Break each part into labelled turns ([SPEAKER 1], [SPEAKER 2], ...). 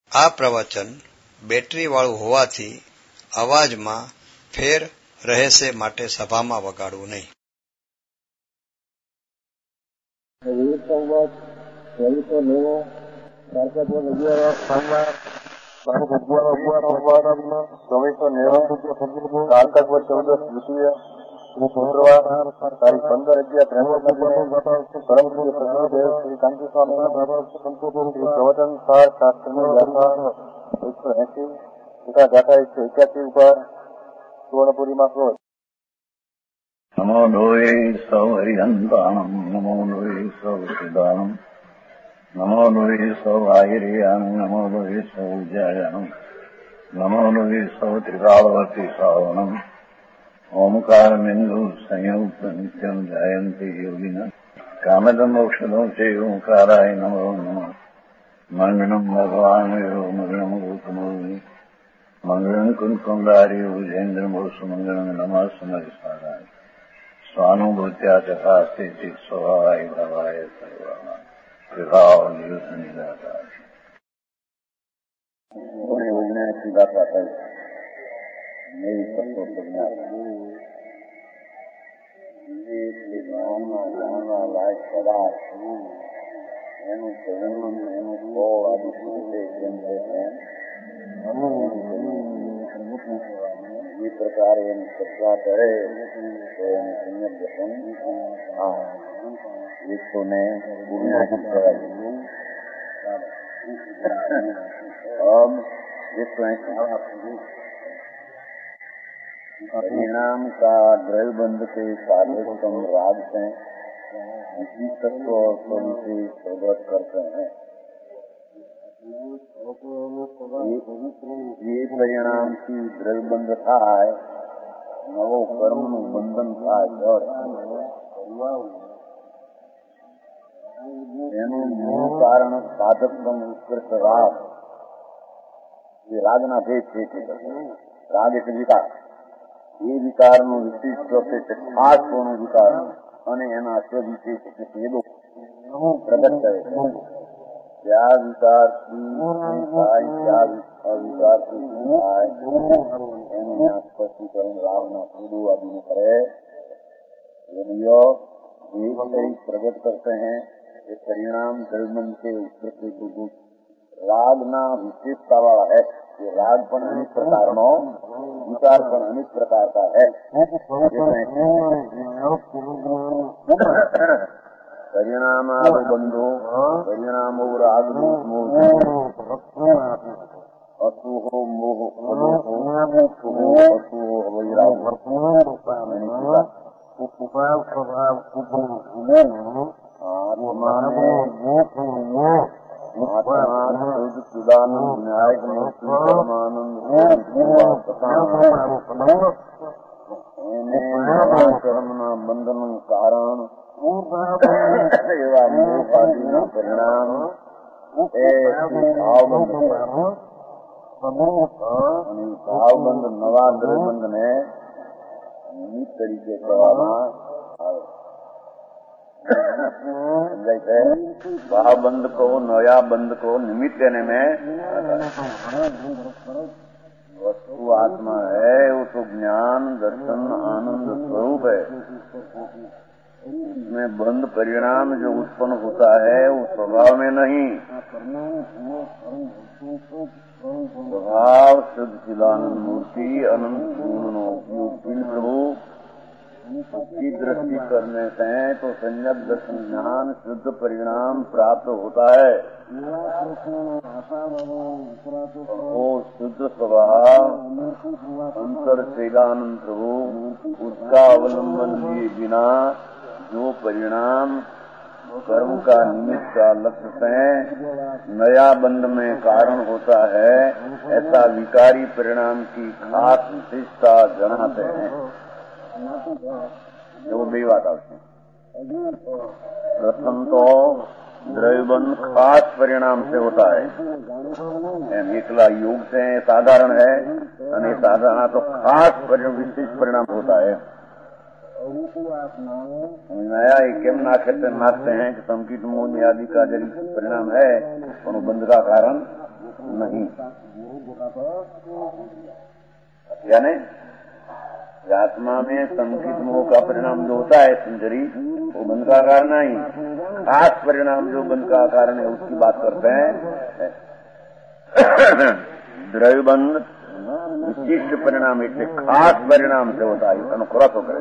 [SPEAKER 1] આ પ્રવચન બેટરીવાળું હોવાથી અવાજમાં ફેર રહેશે માટે સભામાં વગાડવું નહીં.
[SPEAKER 2] તારીખ 15/11/63 પરમ પૂજ્ય શ્રી કાંતિ સ્વામી પ્રવચન શાસ્ત્રની ગાથા 180 તથા ગાથા 181 ઉપર સુવર્ણપુરીમાં ક્રોધ.
[SPEAKER 3] નમો લોહે સૌ હરિહંતાણમ નમો લોહે સૌ સિદ્ધાણમ નમો લોહે સૌ આહિર્યાન નમો લોહે સૌ જયાનમ નમો લોહે સૌ ત્રિકાળવતી સાવનમ ઓમકાર બિંદુ સંયુક્ત નિત્યમ જયંતિ યોગિના કામદમ ઔષધો છે ઓંકારાય નમો નમઃ. મંગળમ ભગવાન મંગળમ ગૌતમોની મંગળમ કુંકુંડારી ભુજેન્દ્રમો સુમંગળમ નમઃ સમરિસારાય સ્વાનુભૂત્યા ચકાસ્તે ચિત સ્વભાવાય ભવાય સર્વમાં વિભાવ નિયુત નિરાકાર.
[SPEAKER 2] વૈજ્ઞાનિક ગાથા થઈ નવી તત્વો જાણવા લાયક પદાર્થ એનું સંયમ એનું ફળ આદિ જેમ છે એ પ્રકારે એની ચર્ચા કરે તો એનું સંયમ દર્શન વિશ્વને પુણ્યાથી કરાય. परिणाम का द्रव्यबंध के साधकतम राग से इसी तत्व और स्वरूप से प्रकट करते हैं. ये परिणाम की द्रव्यबंध था नवो कर्म નું બંધન થાય એનું મૂળ કારણ સાધકતમ ઉત્કૃષ્ટ રાગ. એ રાગના ભેદ છે. રાગ એટલે વિકાર. એ વિકારનું વિશિષ્ટ છે ખાસ કોનો વિકાર અને એના સ્વવિશેષ એટલે ભેદો પ્રગટ કરે છે. ત્યાં વિકારથી થાય ત્યાં અવિકારથી થાય એનું સ્પષ્ટીકરણ રાવના ભેદો આદિને કરે. प्रकट करते हैं ये परिणाम द्रव्यबंध के उत्कृष्ट रागना विशेषता वाला है. ये राग पण अनेक प्रकारનો विकार पण अनेक प्रकार का है. परिणाम बंधो परिणाम राग असुहो मोह असुहो वैराग કર્મના બંધનનું કારણ એવા મોહાદીના પરિણામ એ ભાવબંધ નવા દ્રવ્યબંધને નિમિત્ત તરીકે કહેવામાં આવે. भावबंध को नया बंध को निमित्त देने में वस्तु आत्मा है. वो तो ज्ञान दर्शन आनंद स्वरूप है. उसमें बंध परिणाम जो उत्पन्न होता है वो स्वभाव में नहीं. स्वभाव शुद्ध चिदानंद मूर्ति अनंत पूर्ण उपयोग प्रभु की दृष्टि करने से तो संयम दर्शन ज्ञान शुद्ध परिणाम प्राप्त होता है. वो शुद्ध स्वभाव अंतर शैलानंद प्रभु उसका अवलंबन लिए बिना जो परिणाम कर्म का निमित्त का लक्ष्य से नया बंध में कारण होता है ऐसा विकारी परिणाम की खास विशेषता जनाते हैं. वो બે વાત આવશે. प्रथम तो द्रव्यबंध खास परिणाम से होता है. एकला योग से साधारण है और साधारण तो खास विशेष परिणाम होता है. नया केम नाखते हैं कि संकीट मोह आदि का जरिए परिणाम है और बंध का कारण नहीं, यानी आत्मा में संकित मोह का परिणाम जो होता है सुंदरी, वो बंध का कारण नहीं, खास परिणाम जो बंध का कारण है उसकी बात करते हैं। द्रव्यबंध विशिष्ट परिणाम, इससे खास परिणाम से होता है, अनुक्रत होकर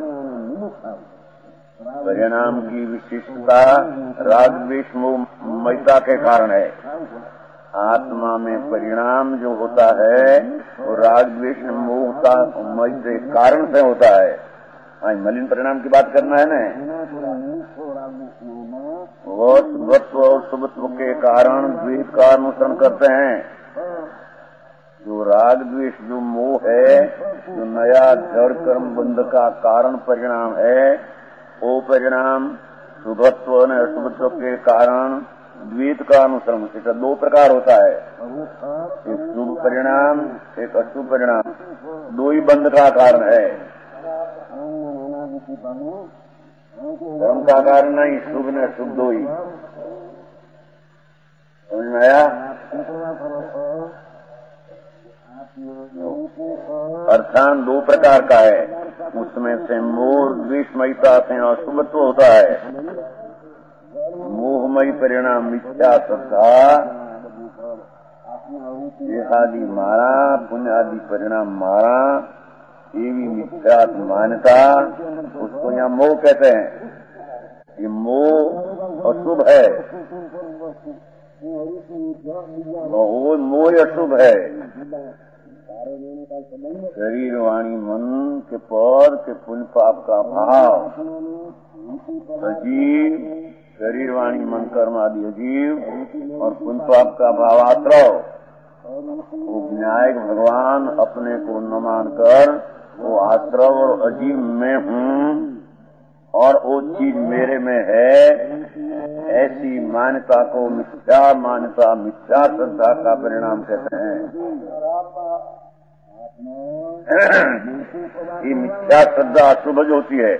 [SPEAKER 2] परिणाम की विशिष्टता राग द्वेष मोहमयता के कारण है। आत्मा में परिणाम जो होता है वो राग द्वेष मोहता मय के कारण से होता है। आज मलिन परिणाम की बात करना है ना, वो शुभत्व और शुभत्व के कारण द्वेष का अनुसरण करते हैं। जो राग द्वेष जो मोह है, जो नया जड़ कर्म बंध का कारण परिणाम है, वो परिणाम शुभत्व और अशुभत्व के कारण द्वैत का अनुसरण, इसका दो प्रकार होता है, एक शुभ परिणाम एक अशुभ परिणाम, दो ही बंध का कारण है। कर्म का कारण नहीं, शुभ न शुभ दो ही। समझ में आया? अर्थात दो प्रकार का है, उसमें से मोह द्वेषमयता से अशुभत्व होता है। मोहमयी परिणाम मिथ्या श्रद्धा, देहादि मारा, पुण्य आदि परिणाम मारा, ये भी मिथ्या मान्यता, उसको यहाँ मोह कहते हैं। ये मोह अशुभ है, मोह अशुभ है। शरीर वाणी मन के पर के पुण्य पाप का भाव, अजीव शरीर वाणी मन कर्म आदि अजीव और पुण्य पाप का भाव आश्रव, वो विनायक भगवान अपने को न मानकर वो आश्रव और अजीव में हूँ और वो चीज मेरे में है, ऐसी मान्यता को मिथ्या मान्यता, मिथ्या श्रद्धा का परिणाम कहते हैं। ये मिथ्या श्रद्धा अशुभ होती है।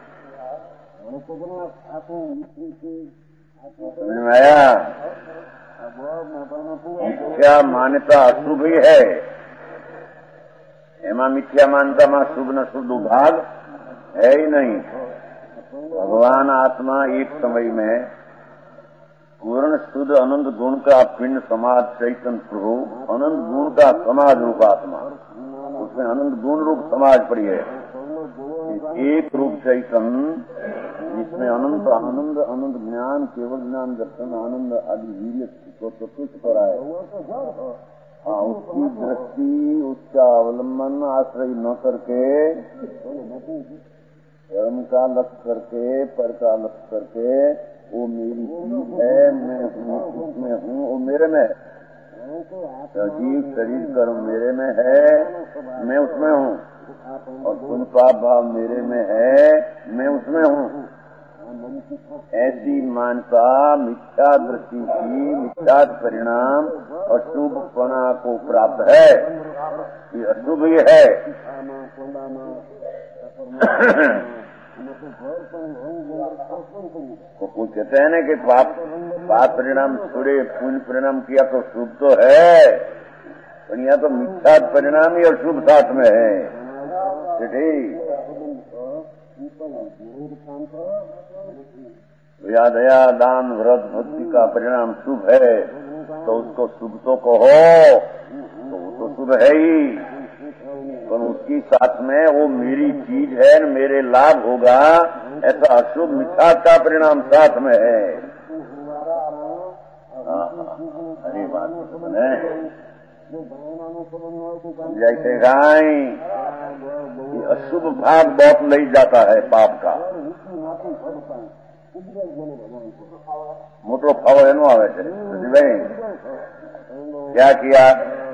[SPEAKER 2] समझ में आया? मिथ्या मान्यता अशुभ ही है। एमा मिथ्या मान्यता में शुभ न शुभ भाग है ही नहीं। भगवान आत्मा एक समय में पूर्ण शुद्ध अनंत गुण का पिंड समाज चैतन्य प्रभु, अनंत गुण का समाज रूप आत्मा, उसमें अनंत गुण रूप समाज पड़ी है। एक रूप चैतन्य जिसमें अनंत आनंद, अनंत ज्ञान, केवल ज्ञान, दर्शन, आनंद आदि वीर्य को कुछ करा है। उसकी दृष्टि, उसका अवलंबन आश्रय न करके, धर्म का लक्ष्य करके, पर का लक्ष्य करके, वो मेरी चीज है, मैं उसमें हूँ, वो मेरे में है। सजीव शरीर कर्म मेरे में है, मैं उसमें हूँ, और पुण्य पाप भाव मेरे में है, मैं उसमें हूँ। ऐसी मानता मिथ्या दृष्टि की मिथ्या परिणाम अशुभपना को प्राप्त है। ये अशुभ ही है। तो कुछ कहते हैं ना कि पाप परिणाम छोड़े पुण्य परिणाम किया तो शुभ तो है, पर यहाँ तो मिथ्या परिणाम ही अशुभ साथ में है। दया दान व्रत भक्ति का परिणाम शुभ है, तो उसको शुभ तो कहो, तो वो तो शुभ है ही, पर उसकी साथ में वो मेरी चीज है न मेरे लाभ होगा, ऐसा अशुभ मिथ्या का परिणाम साथ में है। अरे बात है जैसे गाय अशुभ भाग बहुत ले जाता है पाप का, मोटो भाव एनो आवे छे। भाई क्या किया?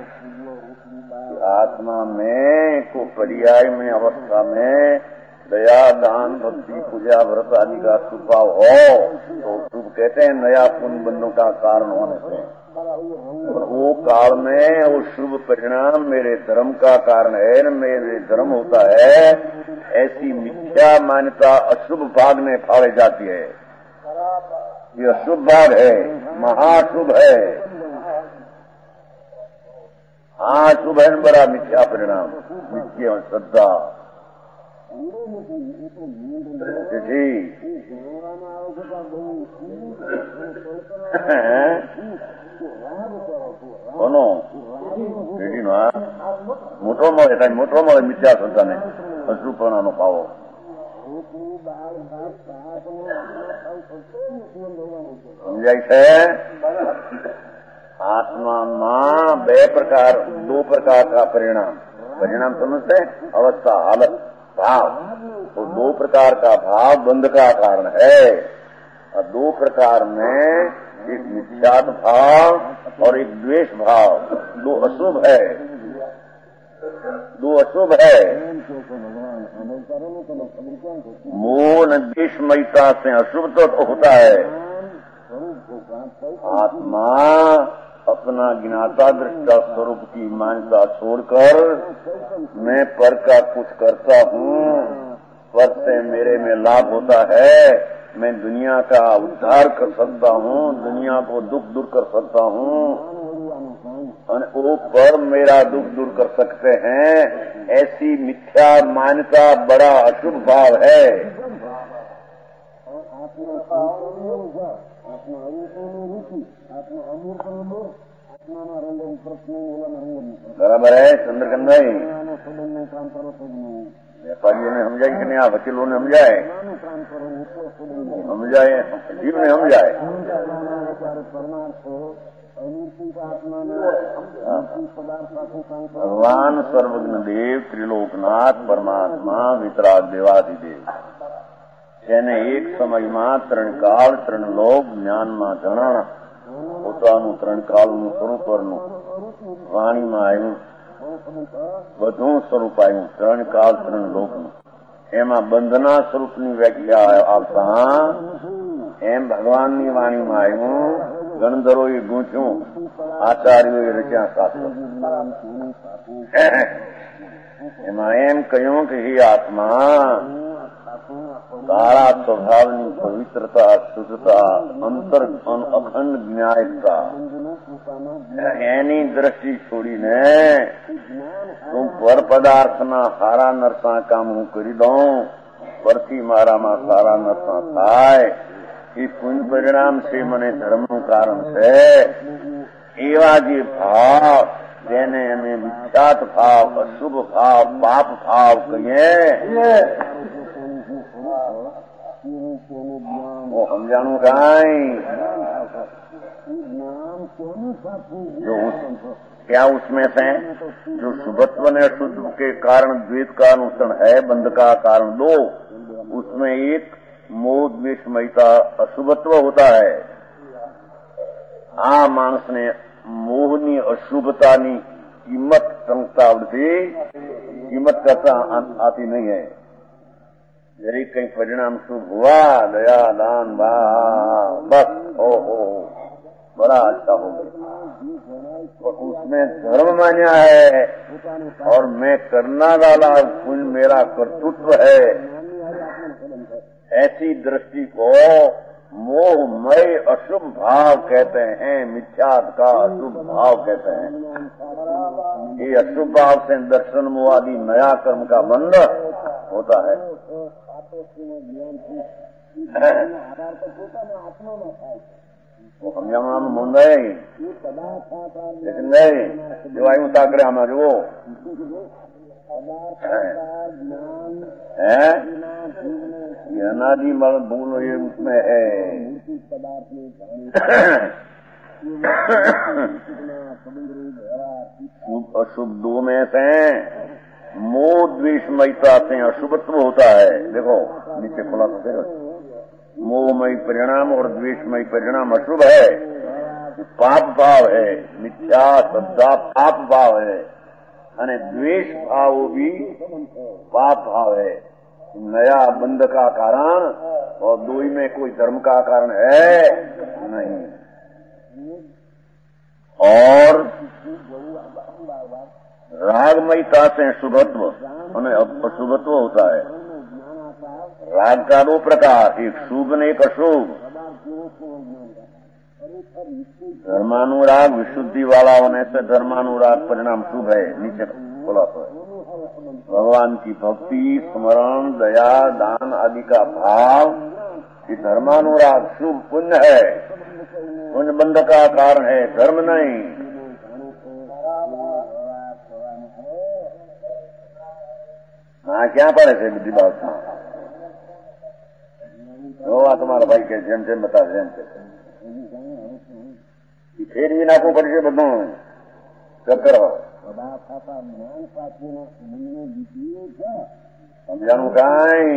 [SPEAKER 2] आत्मा में को पर्याय में अवस्था में दया दान भक्ति पूजा व्रत आदि का स्वभाव हो तो शुभ कहते हैं, नया पुण्य बंधों का कारण होने से। और वो काल में वो शुभ परिणाम मेरे धर्म का कारण है न मेरे धर्म होता है, ऐसी मिथ्या मान्यता अशुभ भाग में फाड़े जाती है। ये अशुभ भाग है, महाशुभ है। शुभ है बड़ा मिथ्या परिणाम, मिथ्या श्रद्धा કોનો પેઢીનો મોટો મળે મિથ્યા શ્રદ્ધાને અશુભપણાનો પાવો. સમજાય છે? आत्मा में दो प्रकार का परिणाम समझते? अवस्था, हालत, भाव. तो दो प्रकार का भाव बंध का कारण है. और दो प्रकार में एक मिथ्यात भाव और एक द्वेष भाव, दो अशुभ है. मोह न द्वेषमयता से अशुभ तो होता है. आत्मा अपना ज्ञाता दृष्टा स्वरूप की मान्यता छोड़कर मैं पर का कुछ करता हूँ, पर से मेरे में लाभ होता है, मैं दुनिया का उद्धार कर सकता हूँ, दुनिया को दुख दूर कर सकता हूँ, वो पर मेरा दुख दूर कर सकते हैं, ऐसी मिथ्या मान्यता बड़ा अशुभ भाव है. बराबर है चंद्रकंदाई? व्यापारियों ने समझाए कि नहीं? वकीलों ने समझाए, जीव ने समझाए. भगवान सर्वज्ञ देव, त्रिलोकनाथ, परमात्मा, वितराग देवाधिदेव જેને એક સમયમાં ત્રણ કાળ ત્રણ લોક જ્ઞાનમાં જણાણા, પોતાનું ત્રણ કાળનું સ્વરૂપનું વાણીમાં આવ્યું, બધું સ્વરૂપ આવ્યું, ત્રણ કાળ ત્રણ લોકનું. એમાં બંધના સ્વરૂપની વ્યાખ્યા આવતા એમ ભગવાનની વાણીમાં આવ્યું. ગણધરોએ ગૂંચ્યું, આચાર્યોએ રચ્યા શાસ્ત્ર. એમાં એમ કહ્યું કે હે આત્મા, તારા સ્વભાવની પવિત્રતા, શુદ્ધતા, અંતર અખંડ ન્યાયતા એની દ્રષ્ટિ છોડીને તું પર પદાર્થના સારા નરસા કામ હું કરી દઉં, પરથી મારામાં સારા નરસા થાય, એ પુણ્ય પરિણામ છે, મને ધર્મનું કારણ છે. એવા જે ભાવ જેને અમે મિથ્યાત ભાવ, અશુભ ભાવ, પાપ ભાવ કહીએ, वो समझाणु काई जो क्या उसमें से जो शुभत्व ने अशुद्ध के कारण द्वेष का अनुसरण है, बंध का कारण दो, उसमें एक मोह द्वेषमयता अशुभत्व होता है. आ मानस ने मोहनी अशुभतानी कीमत समझता आवड़ती, कीमत करता आती नहीं है. जरी कहीं परिणाम शुभ हुआ, दया दान भाव, बस ओहो बड़ा अच्छा हो गया, और उसमें धर्म मान्या है और मैं करना वाला पुण्य मेरा कर्तृत्व है, ऐसी दृष्टि को मोहमय अशुभ भाव कहते हैं, मिथ्यात का अशुभ भाव कहते हैं. ये अशुभ भाव से दर्शन मोहादि नया कर्म का बंध होता है. वो समझाना मुंदे लेकिन नहीं जो आई ताकड़े हम जो है ये अनादि मल भूल ये उसमें है. अशुभ दो में से मोह द्वेषमयता से अशुभत्व होता है. देखो नीचे खुला तो मोहमय परिणाम और द्वेषमय परिणाम अशुभ है, पाप भाव है. मिथ्या श्रद्धा पाप भाव है, અને દ્વેષ ભાવ भी पाप भाव है. नया बंध का कारण और दो में कोई धर्म का कारण है नहीं. और रागमयता से शुभत्व और अशुभत्व होता है. राग का दो प्रकार, एक शुभ ने एक अशुभ. धर्मानुराग विशुद्धि वाला होने से धर्मानुराग परिणाम शुभ है। नीचे बोला तो भगवान की भक्ति, स्मरण, दया, दान आदि का भाव, कि धर्मानुराग शुभ पुण्य है, पुण्य बंध का कारण है, धर्म नहीं। हाँ, क्या पड़े थे बुद्धि बात में तुम्हारा भाई के जेम जेम बता जेम फिर भी नाखू पड़ी से બધું ચક્કર સમજાણું કાંઈ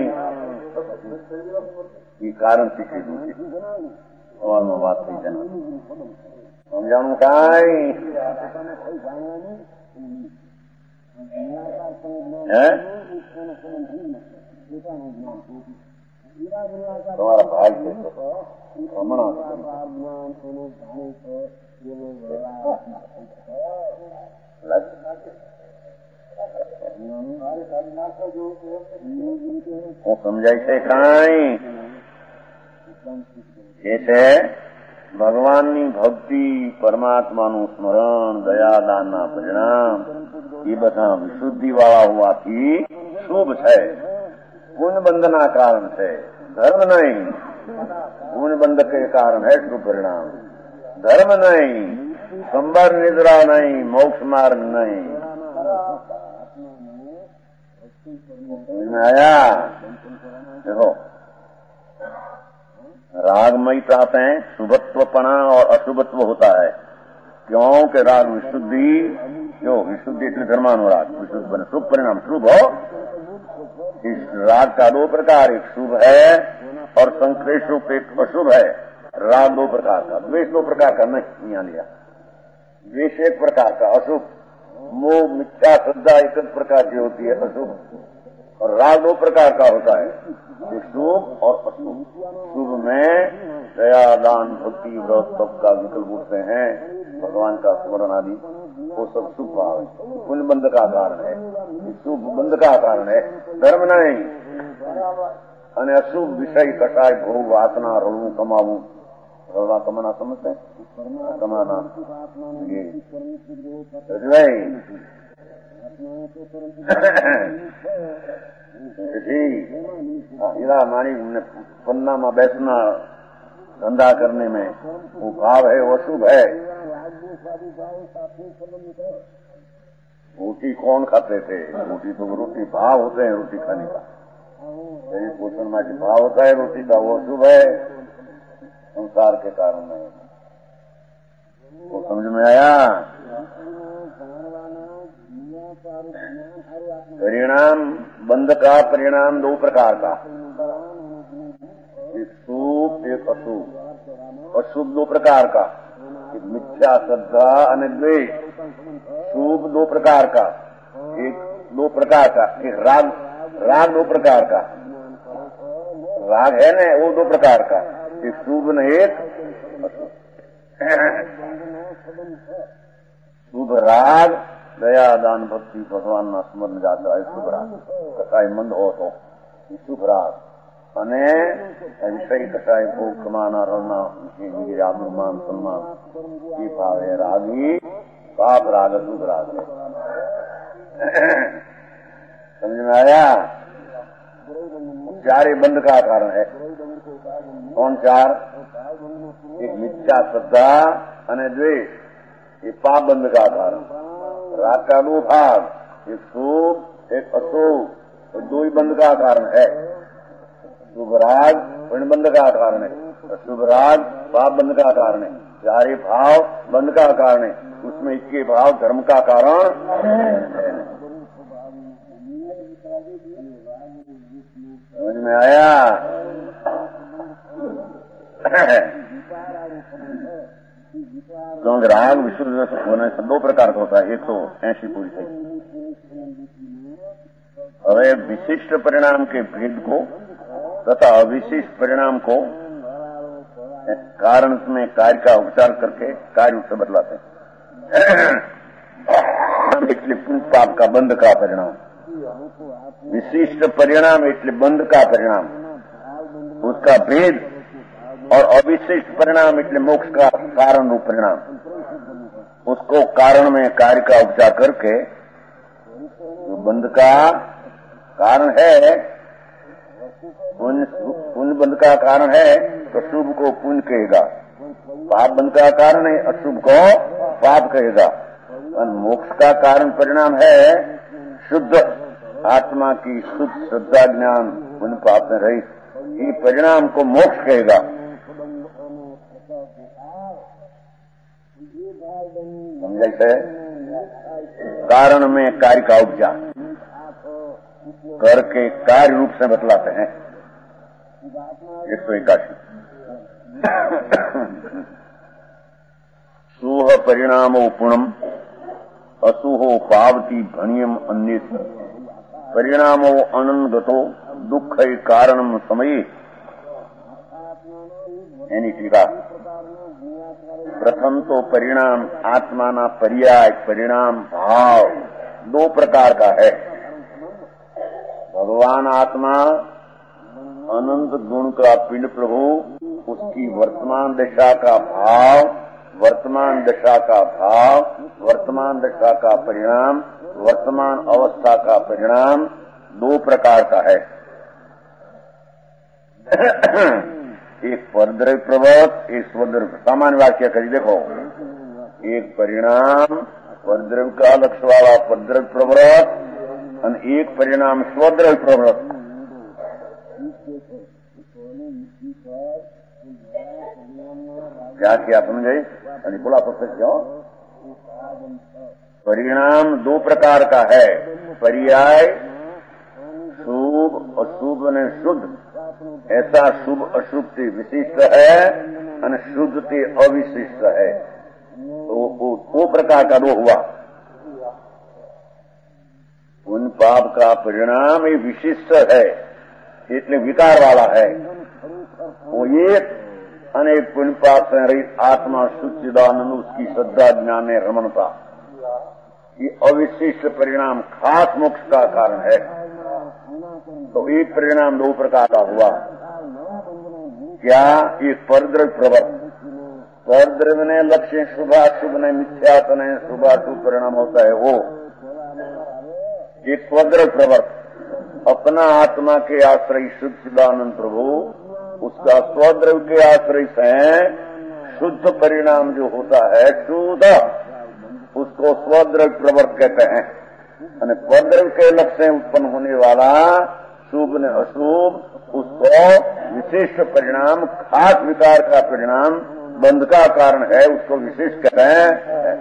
[SPEAKER 2] એ કારણ શીખી દીધું સવાલમાં વાત થઈ જાય સમજાણું કાંઈ તમારા ભાઈ છે હમણાં હું સમજાય છે કાંઈ એ છે ભગવાનની ભક્તિ, પરમાત્માનું સ્મરણ, દયાદાનના પરિણામ એ બધા વિશુદ્ધિવાળા હોવાથી શુભ છે, पुण्यबंधना कारण है, धर्म नहीं। पुण्यबंध के कारण है शुभ परिणाम, धर्म नहीं, संबर निद्रा नहीं, मोक्ष मार्ग नहीं। आया देखो, रागमयी प्राप्तें शुभत्वपणा और अशुभत्व होता है। क्यों कि राग विशुद्धि, जो विशुद्धि इसलिए धर्मानुराग, विशुद्ध बने शुभ परिणाम शुभ हो। इस राग का दो प्रकार, एक शुभ है और संक्लेश रूप एक अशुभ है। राग दो प्रकार का, द्वेष दो प्रकार का नहीं यहाँ लिया। द्वेष एक प्रकार का अशुभ, मोह मिथ्या श्रद्धा एक प्रकार की होती है अशुभ, और राग दो प्रकार का होता है, एक शुभ और अशुभ। शुभ में दया, दान, भक्ति, व्रत सबका विकल्प उठते हैं, भगवान का स्मरण आदि, वो सब शुभ भाव है, पुण्य बंध का कारण है, शुभ बंध का कारण है, धर्म नहीं। અને અશુભ વિષય કટાય ભોગ વાસના રળવું કમાવું, રળવા કમાના સમજते हैं, કમાना ये हीरा मानी पन्ना में बैठना धंधा करने में वो भाव है, वो शुभ है। रोटी कौन खाते थे? रोटी तो रोटी भाव होते हैं, रोटी खाने का शरीर पोषण में भाव होता है रोटी का, वो शुभ है, संसार के कारण नहीं। वो समझ में आया? परिणाम बंध का परिणाम दो प्रकार का, एक शुभ एक अशुभ। अशुभ दो प्रकार का, एक मिथ्या श्रद्धा और द्वेष। शुभ दो प्रकार का, एक दो प्रकार का, एक राग, राग दो प्रकार का, राग है ना वो दो प्रकार का, एक शुभ न एक अशुभ। शुभ राग दया, दान, भक्ति, भगवान ना स्मरण जाता है शुभ राग, कसाई मंद हो तो शुभ राग। અને વિષય કસાય ભોગ કમાના રણના આબરૂમાન સન્માન એ ભાવે રાગી પાપ राग शुभ राग है। समझ में आया? चार बंध का कारण है। कौन चार? एक मिथ्या श्रद्धा और द्वेष, ये पाप बंध का कारण। राग का दो भाग, एक शुभ एक अशुभ, दो ही बंध का कारण है। शुभ राग पुण्य बंध का कारण है, शुभ राग पाप बंध का कारण है। चारे भाव बंध का कारण है, उसमें इसके भाव धर्म का कारण है। समझ में आया? क्योंकि राग विशुद्ध होने से दो प्रकार का होता है, 180 पूरी थी। अरे विशिष्ट परिणाम के भेद को तथा अविशिष्ट परिणाम को कारण में कार्य का उपचार करके कार्य से बदलाते हैं। इसलिए पाप का बंध का परिणाम, विशिष्ट परिणाम इसलिए बंध का परिणाम, उसका भेद और अविशिष्ट परिणाम એટલે मोक्ष का कारण रूप परिणाम, उसको कारण में कार्य का उपचार करके जो बंध का कारण है, पुण्य बंध का कारण है तो शुभ को पुण्य कहेगा, पाप बंध का कारण है अशुभ को पाप कहेगा। और मोक्ष का कारण परिणाम है शुद्ध आत्मा की शुद्ध श्रद्धा ज्ञान पुण्य पाप में रही, ये परिणाम को मोक्ष कहेगा। समझ से कारण में कार्य का उपचार करके कार्य रूप से बतलाते हैं। 181 सुह परिणामो पुणम असुहो पावती भणियम अन्येत परिणामो अनंगतो दुख कारणम समये। એની ટીકા प्रथम तो परिणाम आत्माना पर्याय परिणाम भाव दो प्रकार का है। भगवान आत्मा अनंत गुण का पिंड प्रभु, उसकी वर्तमान दशा का भाव, वर्तमान दशा का भाव, वर्तमान दशा का परिणाम, वर्तमान अवस्था का परिणाम दो प्रकार का है। एक परद्रव्य प्रवृत्त, एक स्वद्रव्य। सामान्य वाक्य करिए देखो, एक परिणाम परद्रव्य का लक्ष्य वाला परद्रव्य प्रवृत्त और एक परिणाम स्वद्रव्य प्रवृत्त। क्या किया समझे? बोला प्रोफेसर क्यों? परिणाम दो प्रकार का है, पर्याय शुभ अशुभ ने शुद्ध। ऐसा शुभ अशुभ से विशिष्ट है और शुद्ध से अविशिष्ट है, तो वो प्रकार का दो हुआ। उन पाप का परिणाम ये विशिष्ट है, इसलिए विकार वाला है। वो एक अनेक पुण्य पाप से रहित आत्मा शुद्धिदानंद, उसकी श्रद्धा ज्ञान में रमणता, ये अविशिष्ट परिणाम खास मोक्ष का कारण है। तो एक परिणाम दो प्रकार का हुआ। क्या? एक परद्रव्य प्रवृत्त, परद्रव्य ने लक्ष्य शुभाशुभ ने मिथ्यात ने शुभाशुभ परिणाम होता है वो। एक स्वद्रव्य प्रवृत्त, अपना आत्मा के आश्रय शुद्ध चिदानंद प्रभु, उसका स्वद्रव्य के आश्रय से शुद्ध परिणाम जो होता है शुद्ध, उसको स्वद्रव्य प्रवृत्त कहते हैं। और परद्रव्य के लक्ष्य से उत्पन्न होने वाला शुभ ने अशुभ, उसको विशिष्ट परिणाम, खास विकार का परिणाम, बंध का कारण है, उसको विशिष्ट कहते हैं।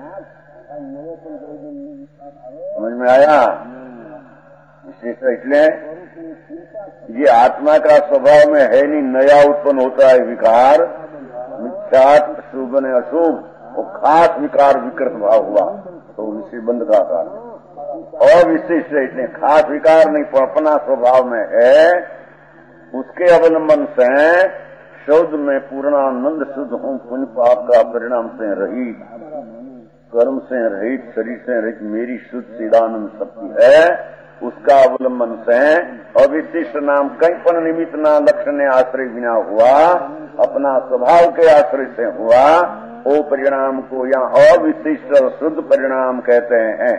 [SPEAKER 2] समझ में आया? विशिष्ट इसलिए ये आत्मा का स्वभाव में है नहीं, नया उत्पन्न होता है विकार, मिथ्यात शुभ ने अशुभ, वो खास विकार विकृत भाव हुआ तो विशेष बंध का कारण। अविशिष्ट इसलिए खास विकार नहीं, अपना स्वभाव में है, उसके अवलंबन से शुद्ध में पूर्णानंद शुद्ध हूँ, पुण्य पाप का परिणाम से रहित, कर्म से रहित, शरीर से रहित मेरी शुद्ध चिदानंद शक्ति है, उसका अवलंबन से अविशिष्ट नाम कहीं पर निमित्त ना लक्ष्य ने आश्रय बिना हुआ, अपना स्वभाव के आश्रय से हुआ, वो परिणाम को यहाँ अविशिष्ट और शुद्ध परिणाम कहते हैं।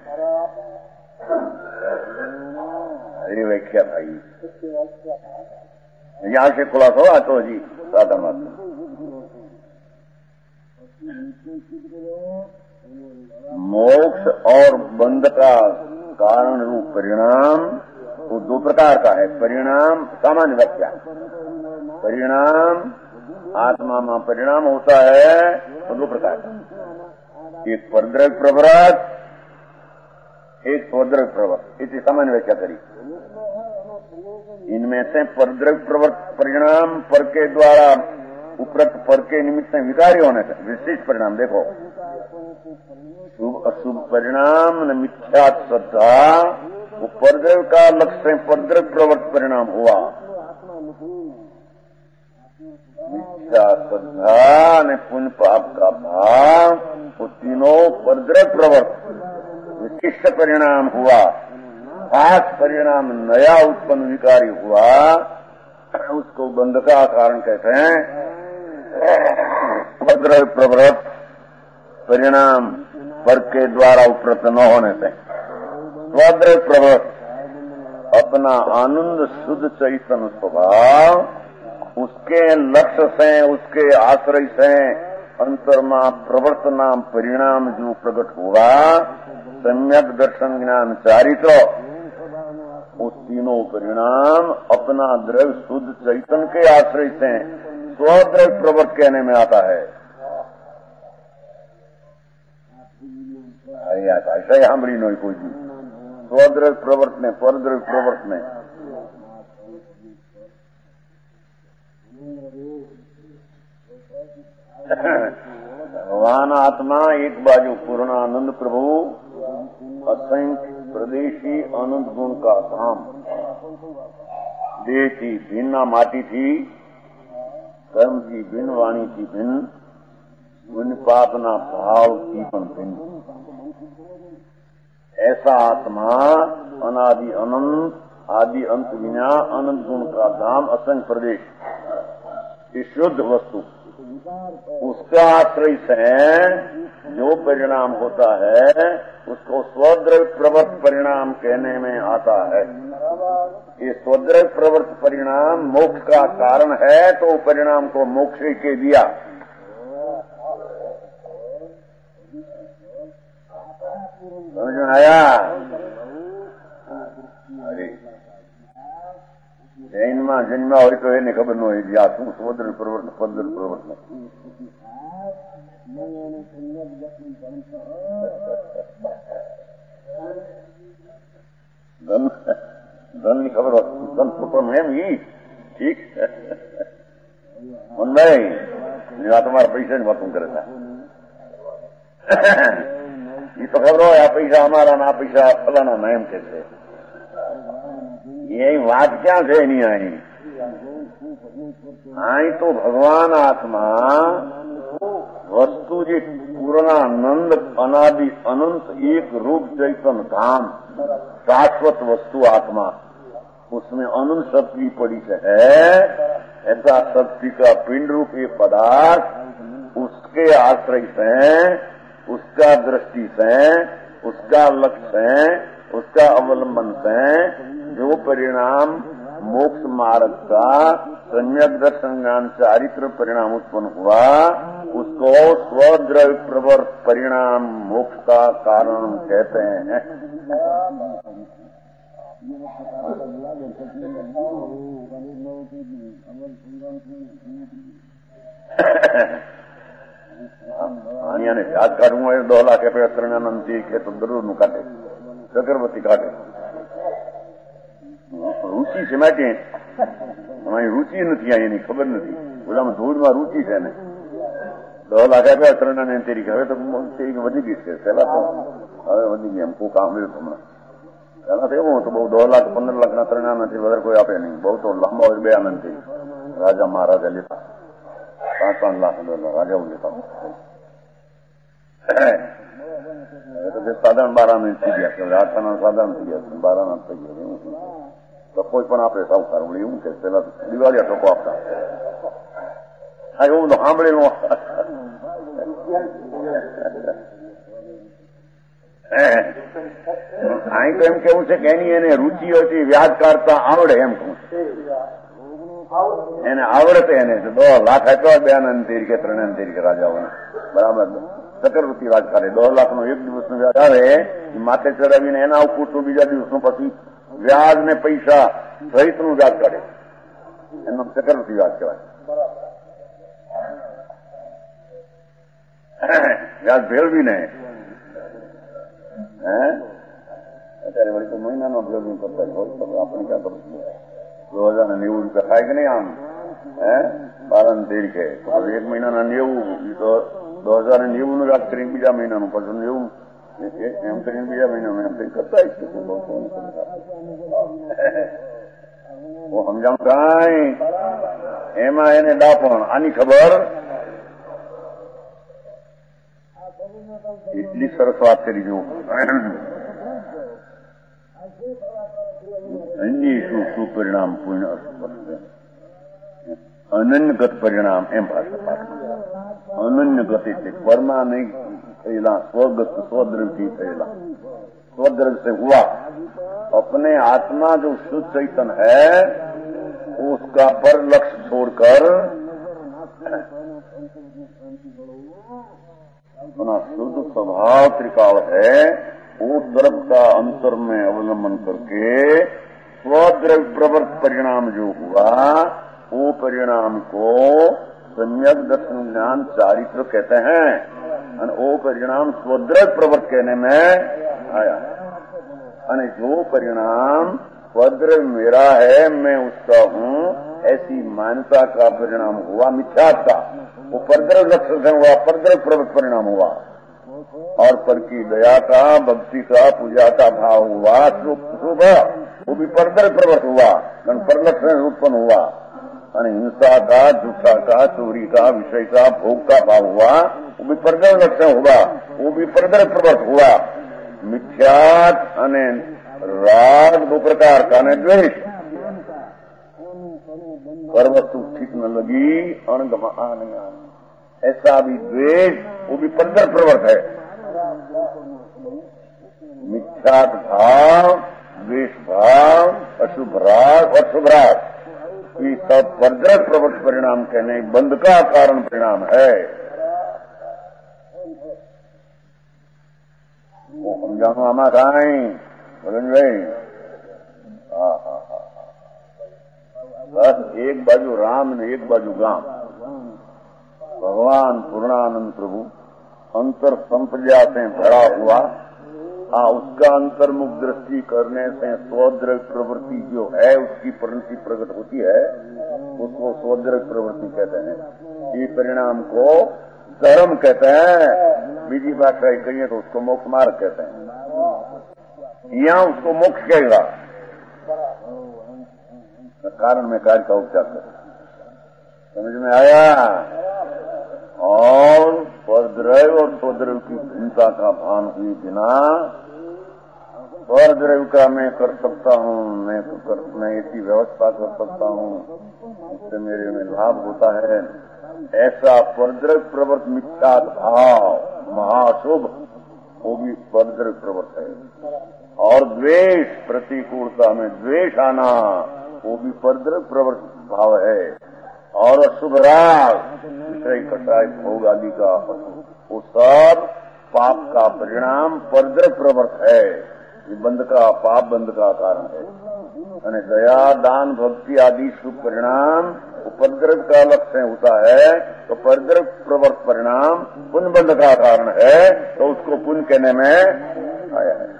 [SPEAKER 2] अरे व्याख्या भाई, यहाँ से खुलासा हुआ तो जी सादा मात्र। मोक्ष और बंध का कारण रूप परिणाम वो दो प्रकार का है। परिणाम सामान्य व्याख्या, परिणाम आत्मा में परिणाम होता है तो दो प्रकार का, एक परद्रव्य प्रवृत्त, एक स्वद्रव्य प्रवृत्त। इसी सामान्य व्याख्या करी। इनमें से परद्रव्य प्रवृत्त परिणाम पर के द्वारा उपरोक्त पर के निमित्त से विकारी होने से विशिष्ट परिणाम देखो, शुभ अशुभ परिणाम न मिथ्या श्रद्धा, वो परद्रव्य का लक्ष्य से परद्रव्य प्रवृत्त परिणाम हुआ। मिथ्या श्रद्धा ने पुण्य पाप का भाव, वो तीनों परद्रव्य प्रवृत्त विशिष्ट परिणाम हुआ। खास परिणाम नया उत्पन्न विकारी हुआ, उसको बंध का कारण कहते हैं। स्वद्रव्य प्रवृत्त परिणाम वर्ग के द्वारा उपरत न होने से स्वद्रव्य प्रवृत्त अपना आनंद शुद्ध चैतन्य स्वभाव उसके लक्ष्य से, उसके आश्रय से अंतर्मा प्रवृत्त नाम परिणाम जो प्रकट हुआ, सम्यक दर्शन ज्ञान चारित्र, उस तीनों परिणाम अपना द्रव्य शुद्ध चैतन्य के आश्रय से स्वद्रव्य प्रवृत्त कहने में आता है। ऐसा ही सामड़ी नहीं कोई भी स्वद्रव्य प्रवृत्त में, परद्रव्य प्रवृत्त में भगवान आत्मा एक बाजू पूर्णानंद प्रभु, असंख्य प्रदेशी अनंत गुण का धाम, देह की भिन्न माटी थी, कर्म की भिन्न, वाणी की भिन्न, पुण्य पापना भाव की भिन्न। ऐसा आत्मा अनादि अनंत, आदि अंत विना अनंत गुण का धाम, असंख्य प्रदेश की शुद्ध वस्तु, उसका आश्रय से जो परिणाम होता है उसको स्वद्रव्य प्रवृत्त परिणाम कहने में आता है। ये स्वद्रव्य प्रवृत्त परिणाम मोक्ष का कारण है, तो परिणाम को मोक्ष के दिया। समझ में आया? अरे જૈનમાં જન્મા હોય તો એને ખબર ન હોય આ શું સ્વદ્રવ્ય પ્રવૃત્તિ પદ્રવ્ય પ્રવૃત્તિ ધનની ખબર ધન પુત્ર એમ ઈ ઠીક નહીં આ તમારા પૈસાની વાતું કરે છે એ તો ખબર હોય આ પૈસા અમારા ને આ પૈસા ફલાણા એમ કે છે। ये बात क्या है नहीं आई तो भगवान आत्मा वस्तु जी पूर्णानंद अनादि अनंत एक रूप चैतन्य धाम शाश्वत वस्तु आत्मा, उसमें अनंत शक्ति पड़ी से है। ऐसा शक्ति का पिंड रूप एक पदार्थ उसके आश्रय से, उसका दृष्टि से, उसका लक्ष्य से, उसका अवलंबन से जो परिणाम मोक्ष मार्ग का सम्यक दर्शन ज्ञान चारित्र परिणाम उत्पन्न हुआ, उसको स्वद्रव्य प्रवृत्त परिणाम मोक्ष का कारण कहते हैं। ने याद काढूंगा 2 लाख रुपया ત્રણેનાનંદ કે તો જરૂર નું કાઢે, ચક્રવર્તી કાઢે। रुचि છે માટે અમારી रुचि નથી, એની ખબર નથી। ઓલામાં ધૂળમાં रुचि છે ને 2 લાખ રૂપિયા ત્રણેનાનંદ તરીકે હવે તો વધી ગઈ છે। પહેલા તો હવે વધી ગઈ, એમ કોઈ કામ મળ્યું હમણાં। પહેલા તો એવું હતું બહુ 2 લાખ 15 લાખના ત્રણેનાનંદથી વધારે કોઈ આપે નહીં। બહુ તો લાંબા હોય 2 આનંદથી રાજા મહારાજા લેતા 5-5 લાખ રાજાઓ લેતા। સાધારણ 12 આનંદ થઈ ગયા છે, 8 આનંદ સાધારણ થઈ ગયા છે, 12 આનંદ થઈ ગયા। તો કોઈ પણ આપે સાવકાર વળી એવું કે પેલા દિવાળીયા ટોકો આપતા। હા એવું તો સાંભળેલું। અહીં તો એમ કેવું છે કે એની એને રુચિ હતી, વ્યાજ કાઢતા આવડે એમ કહું એને આવડતે, એને 2 લાખ આપ્યા 2 આનંદ તરીકે 3 આનંદ તરીકે રાજાઓને બરાબર ચક્રવર્તી રાજ કાઢે। 2 લાખનું 1 દિવસનું વ્યાજ આવે એ માથે ચડાવીને એના પૂરતું બીજા દિવસનું પછી વ્યાજ ને પૈસા સહિતનું વ્યાજ કાઢે, એનું ચક્રવર્તી વ્યાજ કહેવાય। વ્યાજ ભેળવીને અત્યારે વળી તો મહિનાનો ભેળવી કરતા હોય તો આપણે ક્યાં કરું 2090 રૂપિયા થાય કે નહીં આમ 12 તરીકે 1 મહિનાના 90 તો 2090 નું વ્યાજ કરીને બીજા મહિનાનું પછી 90 એમ કરીને બીજા મહિનાનું એમ કઈ કરતા સમજાણ કઈ એમાં એને ડાપણ આની ખબર એટલી સરસ વાત કરી જુઓ। શું પરિણામ પુણ્ય અનન્યગત પરિણામ એમ ભાષા પાઠ અનન્યગત એટલે પरमा નહીં થયેલા સ્વગત स्वद्रव्य થયેલા स्वद्रव्य से हुआ अपने आत्मा जो शुद्ध चैतन्य है उसका पर लक्ष्य छोड़कर अपना शुद्ध स्वभाव त्रिकाल है उस द्रव्य का अंतर में अवलंबन करके स्वद्रव्य प्रवृत्त परिणाम जो हुआ वो परिणाम को सम्यक दर्शन ज्ञान चारित्र कहते हैं और वो परिणाम स्वद्रव्य प्रवृत्त कहने में आया और जो परिणाम स्वद्रव्य मेरा है मैं उसका हूँ ऐसी मान्यता का परिणाम हुआ मिथ्या का वो परद्रव्य लक्ष्य से हुआ परद्रव्य प्रवृत्त परिणाम हुआ और पर की दया का भक्ति का पूजा का भाव हुआ शुभ वो भी परद्रव्य प्रवृत्त हुआ परलक्ष्य उत्पन्न हुआ हिंसा का झूठा का चोरी का विषय का भोग का भाव हुआ वो भी परद्रव्य लक्षण हुआ वो भी परद्रव्य प्रवृत्त हुआ मिथ्यात अने राग दो प्रकार का ने द्वेष पर वस्तु ठीक न लगी अणगमा ऐसा भी द्वेष वो भी परद्रव्य प्रवृत्त है मिथ्यात भाव द्वेष भाव अशुभ राग और शुभ राग ये सब परद्रव्य प्रवृत्त परिणाम कहने बंध का कारण परिणाम है वो समझानो आमा कहीं बोलें भाई बस एक बाजू राम ने एक बाजू गाम भगवान पूर्णानंद प्रभु अंतर संप्रजा से भरा हुआ उसका अंतर्मुख दृष्टि करने से स्वद्रव्य प्रवृत्ति जो है उसकी परिणति प्रकट होती है उसको स्वद्रव्य प्रवृत्ति कहते हैं ये परिणाम को धर्म कहते हैं बीजी भाषा कहिए तो उसको मोक्ष मार्ग कहते हैं यहाँ उसको मोक्ष कहेगा कारण में कार्य का उपचार कर समझ में आया और परद्रव्य और स्वद्रव्य की भिन्नता का भान हुए बिना परद्रव्य का मैं कर सकता हूँ मैं ऐसी व्यवस्था कर सकता हूँ इससे मेरे में लाभ होता है ऐसा परद्रव्य प्रवृत्त मिथ्यात भाव महाशुभ वो भी परद्रव्य प्रवृत्त है और द्वेष प्रतिकूलता में द्वेष आना वो भी परद्रव्य प्रवृत्त भाव है और अशुभ राग विषय कटाई भोग आदि का वो सब पाप का परिणाम परद्रव्य प्रवृत्त है ये बंध का पाप बंध का कारण है અને दया दान भक्ति आदि शुभ परिणाम उपद्रव का लक्ष्य होता है तो परद्रव्य प्रवृत्त परिणाम पुण्य बंध का कारण है तो उसको पुण्य कहने में आया है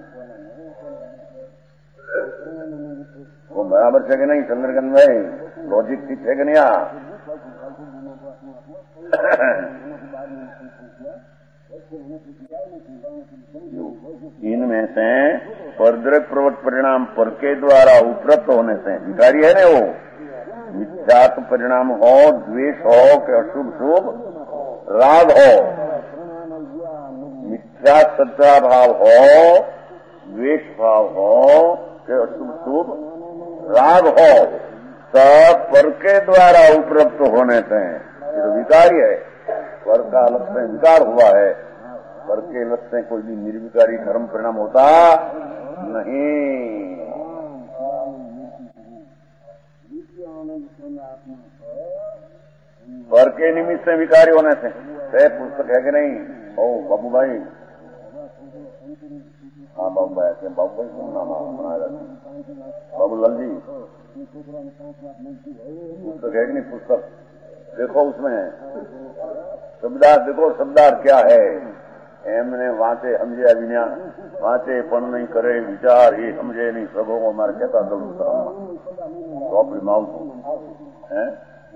[SPEAKER 2] वो बराबर है कि नहीं चंद्रकांत भाई लॉजिक ठीक है कि नहीं इनमें से परद्रव्य प्रवृत्त परिणाम पर के द्वारा उपलब्ध होने से विकारी है ना वो मिथ्यात्म परिणाम हो द्वेष हो कि अशुभ शुभ राग हो मिथ्या सत्ता भाव हो द्वेष भाव हो कि अशुभ शुभ राग हो सब पर के द्वारा उपलब्ध होने से ये तो विकारी है पर का लक्ष्य विकार हुआ है पर के लक्ष्य कोई भी निर्विकारी धर्म परिणाम होता नहीं पर के निमित्त से विकारी होने से पुस्तक है कि नहीं ओ बाबू भाई हाँ बाबू भाई ऐसे बाबू भाई सुनना बाबू लाल जी पुस्तक है कि नहीं पुस्तक देखो उसमें शब्दार्थ देखो शब्दार्थ क्या है एमने वांचे समझे अभिनया वांचे पण नहीं करे विचार ये समझे नहीं सगो हमारे कहता जरूर तो अपनी माउस है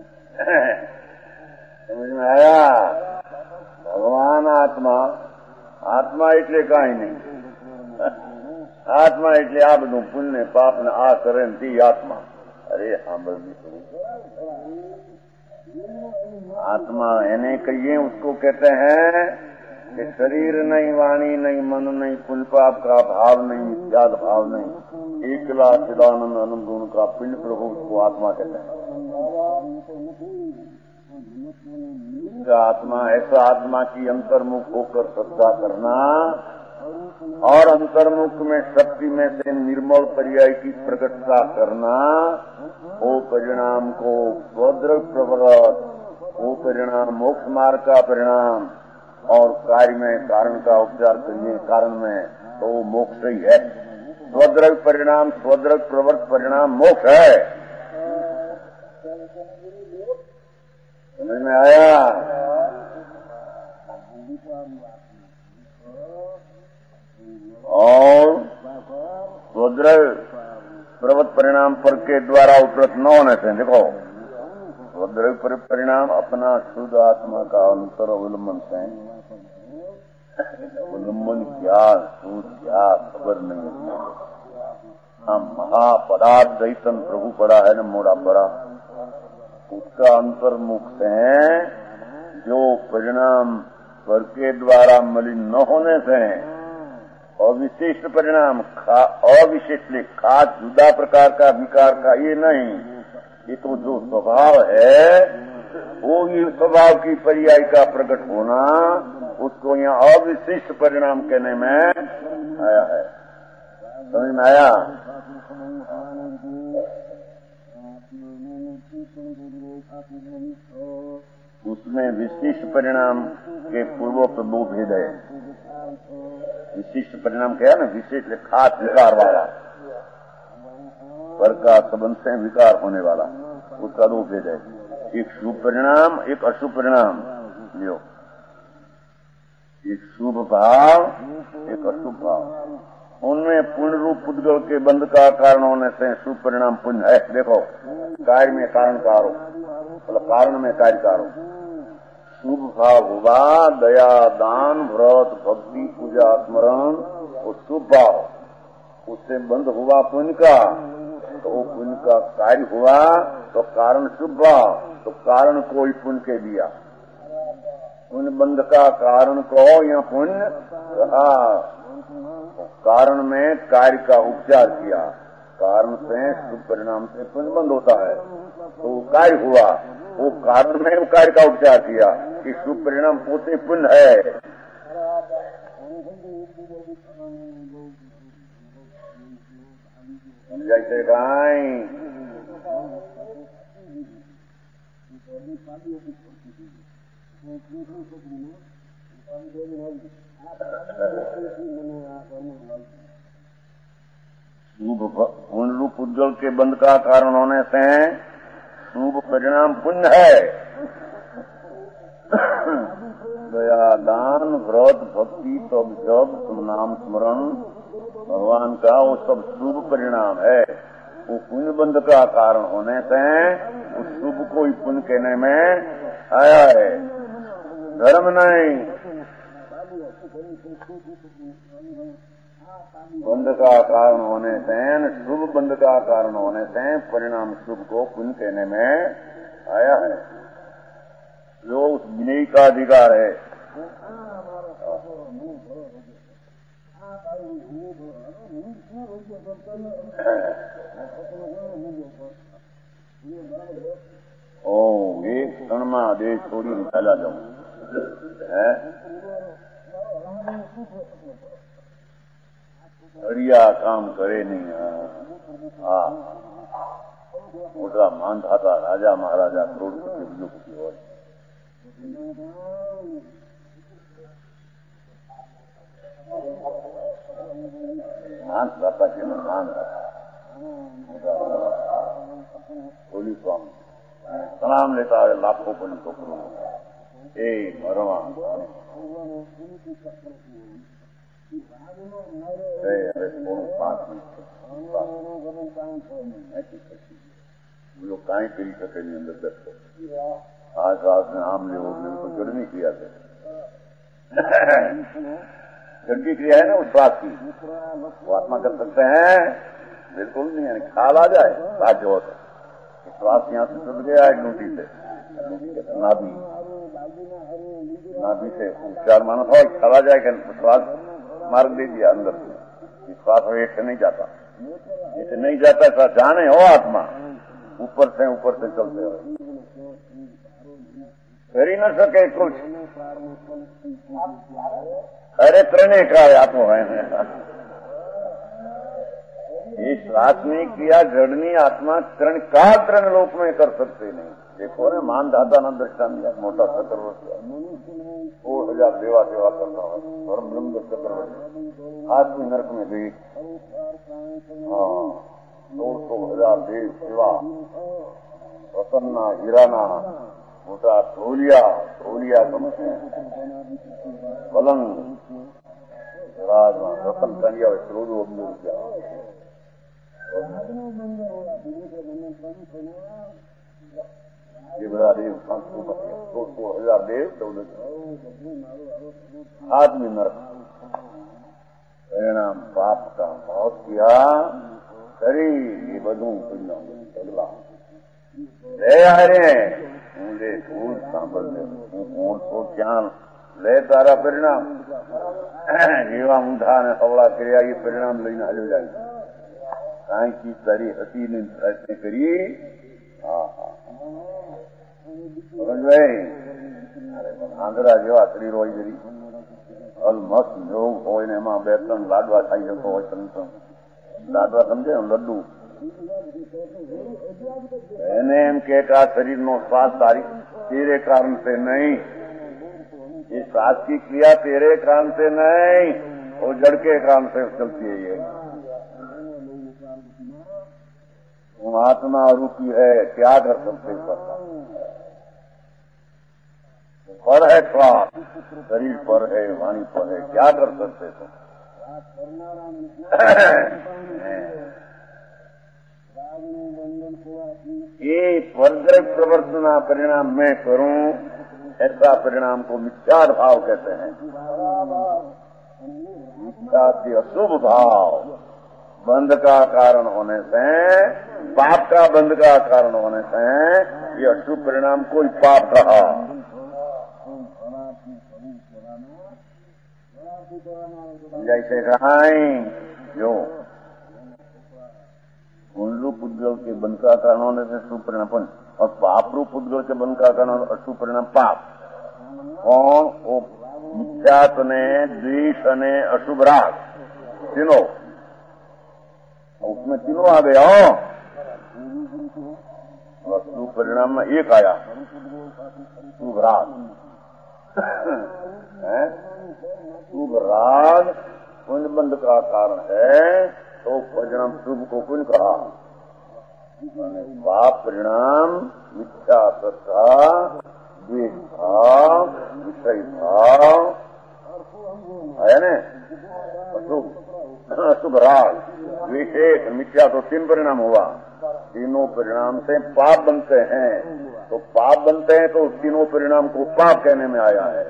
[SPEAKER 2] समझ में आया भगवान आत्मा आत्मा એટલે કાંઈ નહીં આત્મા એટલે આ બધું પુણ્ય પાપ ને આ કરે ને તે આત્મા અરે સાંભળવી आत्मा एने कहिए उसको कहते हैं कि शरीर नहीं वाणी नहीं मन नहीं पुण्य पाप का भाव नहीं त्याग भाव नहीं एकला चिदानंद आनंद गुण का पिंड प्रभु उसको आत्मा कहते हैं आत्मा ऐसा आत्मा की अंतर्मुख होकर श्रद्धा करना और अंतर्मुख में शक्ति में से निर्मल पर्याय की प्रकटता करना, वो परिणाम को स्वद्रव प्रवृत्त, वो परिणाम मोक्ष मार्ग का परिणाम और कार्य में कारण का उपचार करिए कारण में तो वो मोक्ष ही है। स्वद्रव परिणाम स्वद्रव प्रवृत्त परिणाम मोक्ष है। समझ में आया? और स्वद्रव प्रवृत्त परिणाम पर के द्वारा उपरत न होने से, देखो स्वद्रव परिणाम अपना शुद्ध आत्मा का अंतर अवलंबन से, अवलंबन क्या शुद्ध क्या खबर नहीं है। हाँ, महापदार्थ दैतन प्रभु पड़ा है न मोड़ा पड़ा, उसका अंतर्मुख से जो परिणाम पर के द्वारा मलिन न होने से अविशिष्ट परिणाम अविशिष्ट खास जुदा प्रकार का विकार का ये नहीं, ये तो जो स्वभाव है वो ही स्वभाव की पर्याय का प्रकट होना, उसको यहाँ अविशिष्ट परिणाम कहने में आया है। समझ में आया? उसमें विशिष्ट परिणाम के पूर्वोक्त दो भेद है। विशिष्ट परिणाम क्या है ना, विशिष्ट खास विकार वाला, पर का संबंध से विकार होने वाला, उसका दो भेद है। एक शुभ परिणाम एक अशुभ परिणाम, लियो, एक शुभ भाव एक अशुभ भाव। उनमें पूर्ण रूप पुद्गल के बंध का कारण होने से शुभ परिणाम पुण्य है। देखो कार्य में कारण कारो, मतलब कारण में कार्य कारो। शुभ भाव हुआ दया दान व्रत भक्ति पूजा स्मरण, वो शुभ भाव, उससे बंध हुआ पुण्य का, तो वो पुण्य का कार्य हुआ तो कारण शुभ भाव, तो कारण को ही पुण्य के दिया। पुण्य बंध का कारण को या पुण्य रहा, कारण में कार्य का उपचार किया, कारण से शुभ परिणाम से पुण्य बंध होता है, तो वो कार्य हुआ, वो कारण में कार्य का उपचार किया कि शुभ परिणाम पोते पुण्य है। जैसे गाय पूर्ण रूप उज्ज्वल के बंध का कारण होने से शुभ परिणाम पुण्य है। दया दान व्रत भक्ति तब जब नाम स्मरण भगवान का वो सब शुभ परिणाम है। वो पुण्य बंध का कारण होने से उस शुभ को ही पुण्य कहने में आया है, धर्म नहीं। बंध का कारण होने से, शुभ बंध का कारण होने से परिणाम शुभ को पुण्य कहने में आया है, जो उस विनय का अधिकार है। ओ एक क्षण में आदेश छोड़ी निकाला जाऊं है, बढ़िया काम करे नहीं। हाँ, मोटा मान था राजा महाराजा करोड़पति उद्योगपति और मान दाता के मान पुलिस सलाम लेता है लाखों पुलिसों को, ए मरवा लोग कहीं करी सके नहीं अंदर दस आज रात में आम ले तो जड़ नहीं किया था। जड़ की क्रिया है ना उस बात की, वो आत्मा कर सकते हैं बिल्कुल नहीं है। ख्याल आ जाए राज्य होता श्वास यहाँ से टूट गया है ड्यूटी से, नाभि से उपचार माना था, ख्याल आ जाए कि श्वास मार्ग दे दिया अंदर से, श्वास एक से नहीं जाता, जैसे नहीं जाता ऐसा जाने हो आत्मा ऊपर से चलते हो।
[SPEAKER 3] કરી ન શકે कुछ। अरे त्रिने काय आत्मा है ये श्वासनी क्रिया जड़नी आत्मा तृण का तृण लोक में कर सकते नहीं। देखो ने मान दाता न दृष्टान दिया मोटा चक्रवर्ती 4,000 देवा सेवा करता है और ब्रह्म चक्रवर्ती आदमी नरक में गई। हाँ 200,000 देव सेवा रतन्ना हीराना मोटा ढोलिया गमते पलंग राजमा रतन करिया करोड़ों अब्दुल रुपया ये बड़ा देव 200,000 देव दौलत आदमी नरक परिणाम पाप का बहुत किया કરી એ બધું બદલા લે આરે હું લે ભૂલ સાંભળને હું કોણ તો ક્યાં લે તારા પરિણામ જેવા ઊંધા ને સવળા કર્યા એ પરિણામ લઈને હાલ્યો જાય કાંઈ ચીજ તારી હતી ને કરી આંધળા જેવા શરીર હોય જરી અલમસ્ત જોવું હોય ને એમાં 2-3 લાડવા ખાઈ જતો હોય ત્રણ લાડવા સમજે લડ્ડુ એને એમ કે આ શરીરનો શ્વાસ તારી तेरे कारण से नहीं, ये श्वास की क्रिया तेरे कारण से नहीं, वो जड़ के कारण से चलती है। ये आत्मा रूपी है, क्या कर सकते पता पर है श्वास, शरीर पर है, वाणी पर है, क्या कर सकते तो ये परद्रव्य प्रवर्तना परिणाम मैं करूं, ऐसा परिणाम को मिथ्यार भाव कहते हैं। मिथ्या से अशुभ भाव बंध का कारण होने से, पाप का बंध का कारण होने से ये अशुभ परिणाम कोई पाप कहा। जैसे कहां जो उल्लू पुद्गल के बंध का कारण होने से शुभ परिणाम और पाप रूप पुद्गल के बंध का कारण अशुभ परिणाम पाप। कौन? वो मिथ्यात ने, द्वेष ने, अशुभ राग तीनों, उसमें तीनों आ गया हो। और शुभ परिणाम में एक आया शुभ राग। शुभ राग पुण्य बंध का कारण है, तो परिणाम शुभ को पुण्य कहा। पाप परिणाम मिथ्या श्रद्धा, द्वेष भाव, विषय भाव है न, अशुभ राग, विशेष मिथ्या, तो 3 परिणाम हुआ। तीनों परिणाम से पाप बनते हैं, तो पाप बनते हैं तो तीनों परिणाम को पाप कहने में आया है।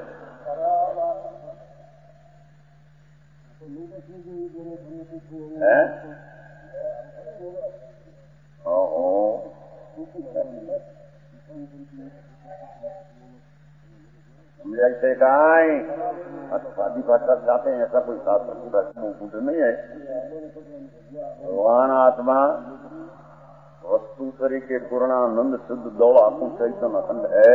[SPEAKER 3] जैसे कहीं शादी भाषा जाते हैं, ऐसा कोई शास्त्र पूरा नहीं है। भगवान आत्मा वस्तु तरीके पूर्णानंद शुद्ध दौड़ आत्म चैतन्य अखंड है।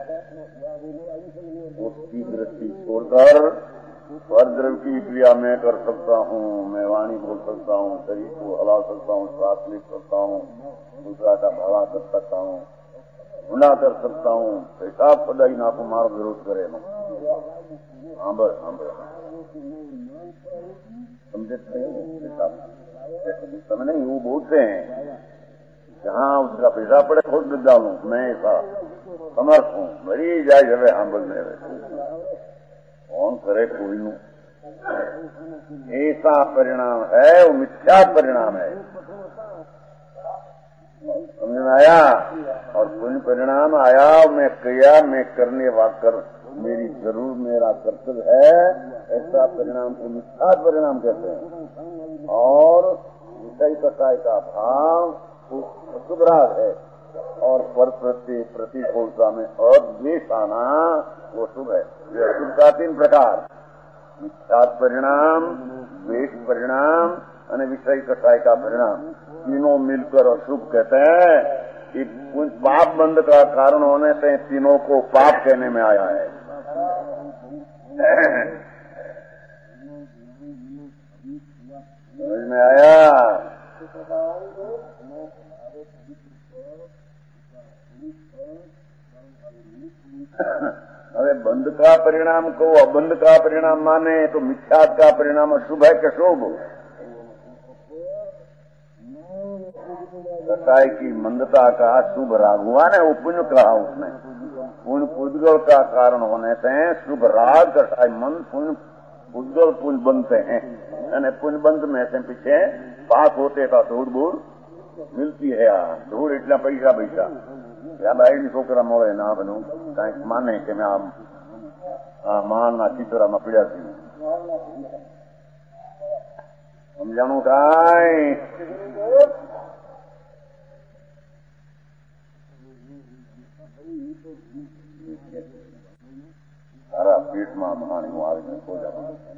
[SPEAKER 3] उसकी दृष्टि छोड़कर परद्रव्य की क्रिया मैं कर सकता हूँ, मैं वाणी बोल सकता हूँ, शरीर को हला सकता हूँ, श्वास ले सकता हूँ, दूसरा का भला कर सकता हूँ, गुना कर सकता हूँ, पेशाब पदाई ना को मार विरोध करे ना। हाँ बस समझे समय नहीं, वो बोलते हैं जहाँ उसका पेशाब पड़े खुद डालूं, मैं ऐसा समर्थ हूँ, मरी जाए जब हाँ बोलने कौन करे कोई नु। ऐसा परिणाम है, वो मिथ्या परिणाम है, समझ में आया। और पुण्य परिणाम आया, मैं किया, मैं करने वाकर मेरी जरूर मेरा कर्तव्य है, ऐसा परिणाम को मिथ्या परिणाम कहते हैं। और विषय कसाय का भाव शुभ राग है, और पर प्रतिकूलता में अद्वेष आना वो शुभ है। शुभ का 3 प्रकार, मिथ्या परिणाम, द्वेष परिणाम और विषय कसाय का परिणाम, तीनों मिलकर अशुभ कहते हैं। कि पाप बंध का कारण होने से तीनों को पाप कहने में आया है। समझ में आया? अरे बंध का परिणाम को अबंध का परिणाम माने तो मिथ्यात का परिणाम अशुभ है कि शुभ? कसाई की मंदता का शुभ राग हुआ ना, वो पुण्य कहा उसने। पुण्य पुद्गल का कारण होने से शुभ राग कसाई मंद पुण्य पुद्गल पुण्य बनते हैं। અને પુણ્યબંધ में से पीछे पास होते था धूड़ बूढ़ मिलती है। धूड़ इतना पैसा पैसा या बाई छोकरा મળે ના બનું કઈક માને કે મેં આ માના ચિત્રમાં પીડ્યા છું સમજાણું કાંઈ? તારા પેટમાં મહાણી આવીને ખોજા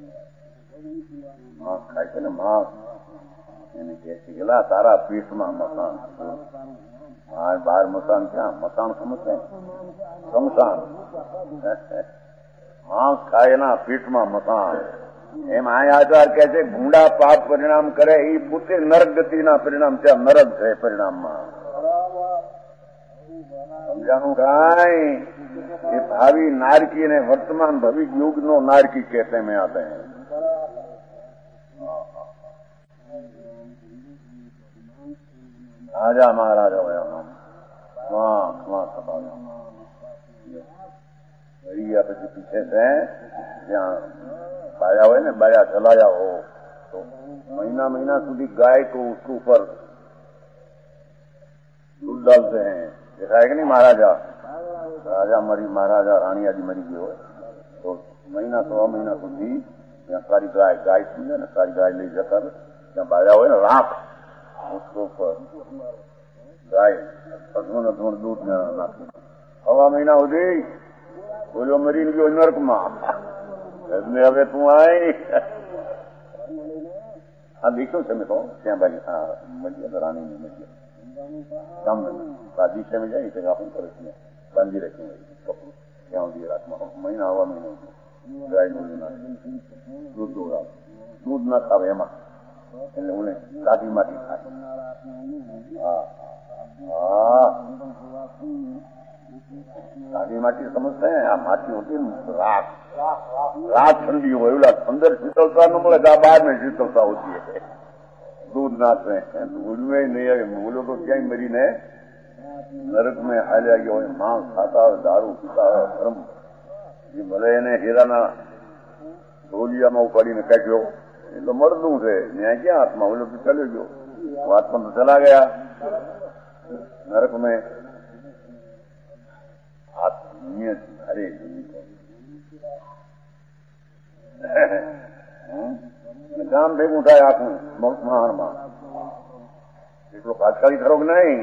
[SPEAKER 3] માંસ ખાય છે ને માંસ એને કહે છે કે તારા પેટમાં મકાન બહાર મકાન ક્યાં? મકાન સમજે શમશાન માંસ ખાય એના પેટમાં મકાન એમ આ આચાર કહે છે ગુંડા પાપ પરિણામ કરે એ પોતે નરક ગતિના પરિણામ ત્યાં નરક છે પરિણામમાં સમજાણું કાંઈ? ये भावी नारकी ने वर्तमान भविक युग नो नारकी कहते में आते हैं। राजा महाराजा होया वहाँ सभा પછી पीछे से જ્યાં बाया हो ने बाया चलाया हो तो महीना महीना સુધી गाय को उसके ऊपर दूध डालते हैं। देखा है कि नहीं? महाराजा राजा मरी महाराजा रानी आदि मरी गई हो तो महीना 100 महीना સુધી ત્યાં सारी गाय समझे ना, सारी गाय ले जाकर ત્યાં बाया हो ना राख उसके ऊपर गाय अधून अधून दूध नाखी 1 મહિના સુધી બોલ્યો મરીને ગયો નર્કમાં ને હવે તું આય આ દેખ્યો છે મેં તો ત્યાં ભાઈ મળી રાની ની મળી ગામ દિશા में જાય तो આપણે કરે છે બાંધી રાખ્યું કપડું ત્યાં સુધી રાતમાં મહિના 1 મહિના ગાય દૂધ દોડાવે દૂધ ના ખાવે એમાં એટલે ઓલે કાઢી માટી ખાય। काली माटी समझते हैं? आ माटी होती है राख राख ठंडी हो अंदर शीतलता न मिले बाद में शीतलता होती है। दूध नाचते हैं दूध में ही नहीं है बोलो तो क्या ही मरी ने नरक में हाल्या गया हो मांस खाता हो दारू पीता हो धर्म ये भले ने हीराना ढोलिया में उपाड़ी ने काट्यो ये तो मरदू है न्याय क्या आत्मा बोलो तो चले गयो आत्मा तो चला गया नरक में। अरे ગામ ભેગું થાય આખું મહારમાં એટલો ભાગશાળી ખરો કે નહીં?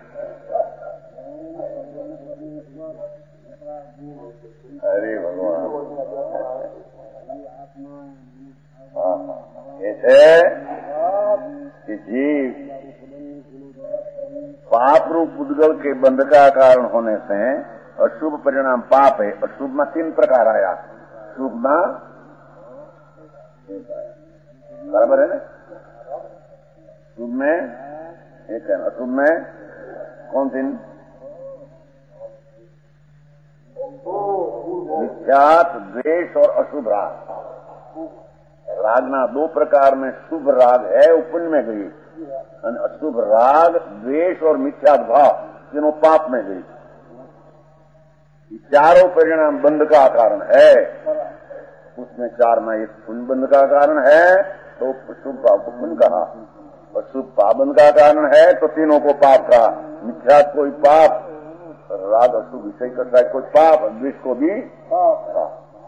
[SPEAKER 3] અરે ભગવાન એ છે कि जीव पाप रूप उद्गल के बंध का कारण होने से अशुभ परिणाम पाप है। अशुभ में 3 प्रकार आया। शुभ में बराबर है ना? शुभ में एक है, अशुभ में कौन 3? मिथ्यात द्वेष और अशुभ राग। रागना 2 प्रकार में शुभ राग है पुण्य में गई और अशुभ राग द्वेष और मिथ्यात भाव तीनों पाप में गई। चारों परिणाम बंध का कारण है। उसमें 4 में एक पुण्य बंध का कारण है तो शुभ पाप को पुण्य कहा और शुभ पाप बंध का कारण है तो तीनों को पाप कहा। मिथ्यात कोई पाप, राग अशुभ विषय करता है कोई पाप, द्वेष को भी पाप।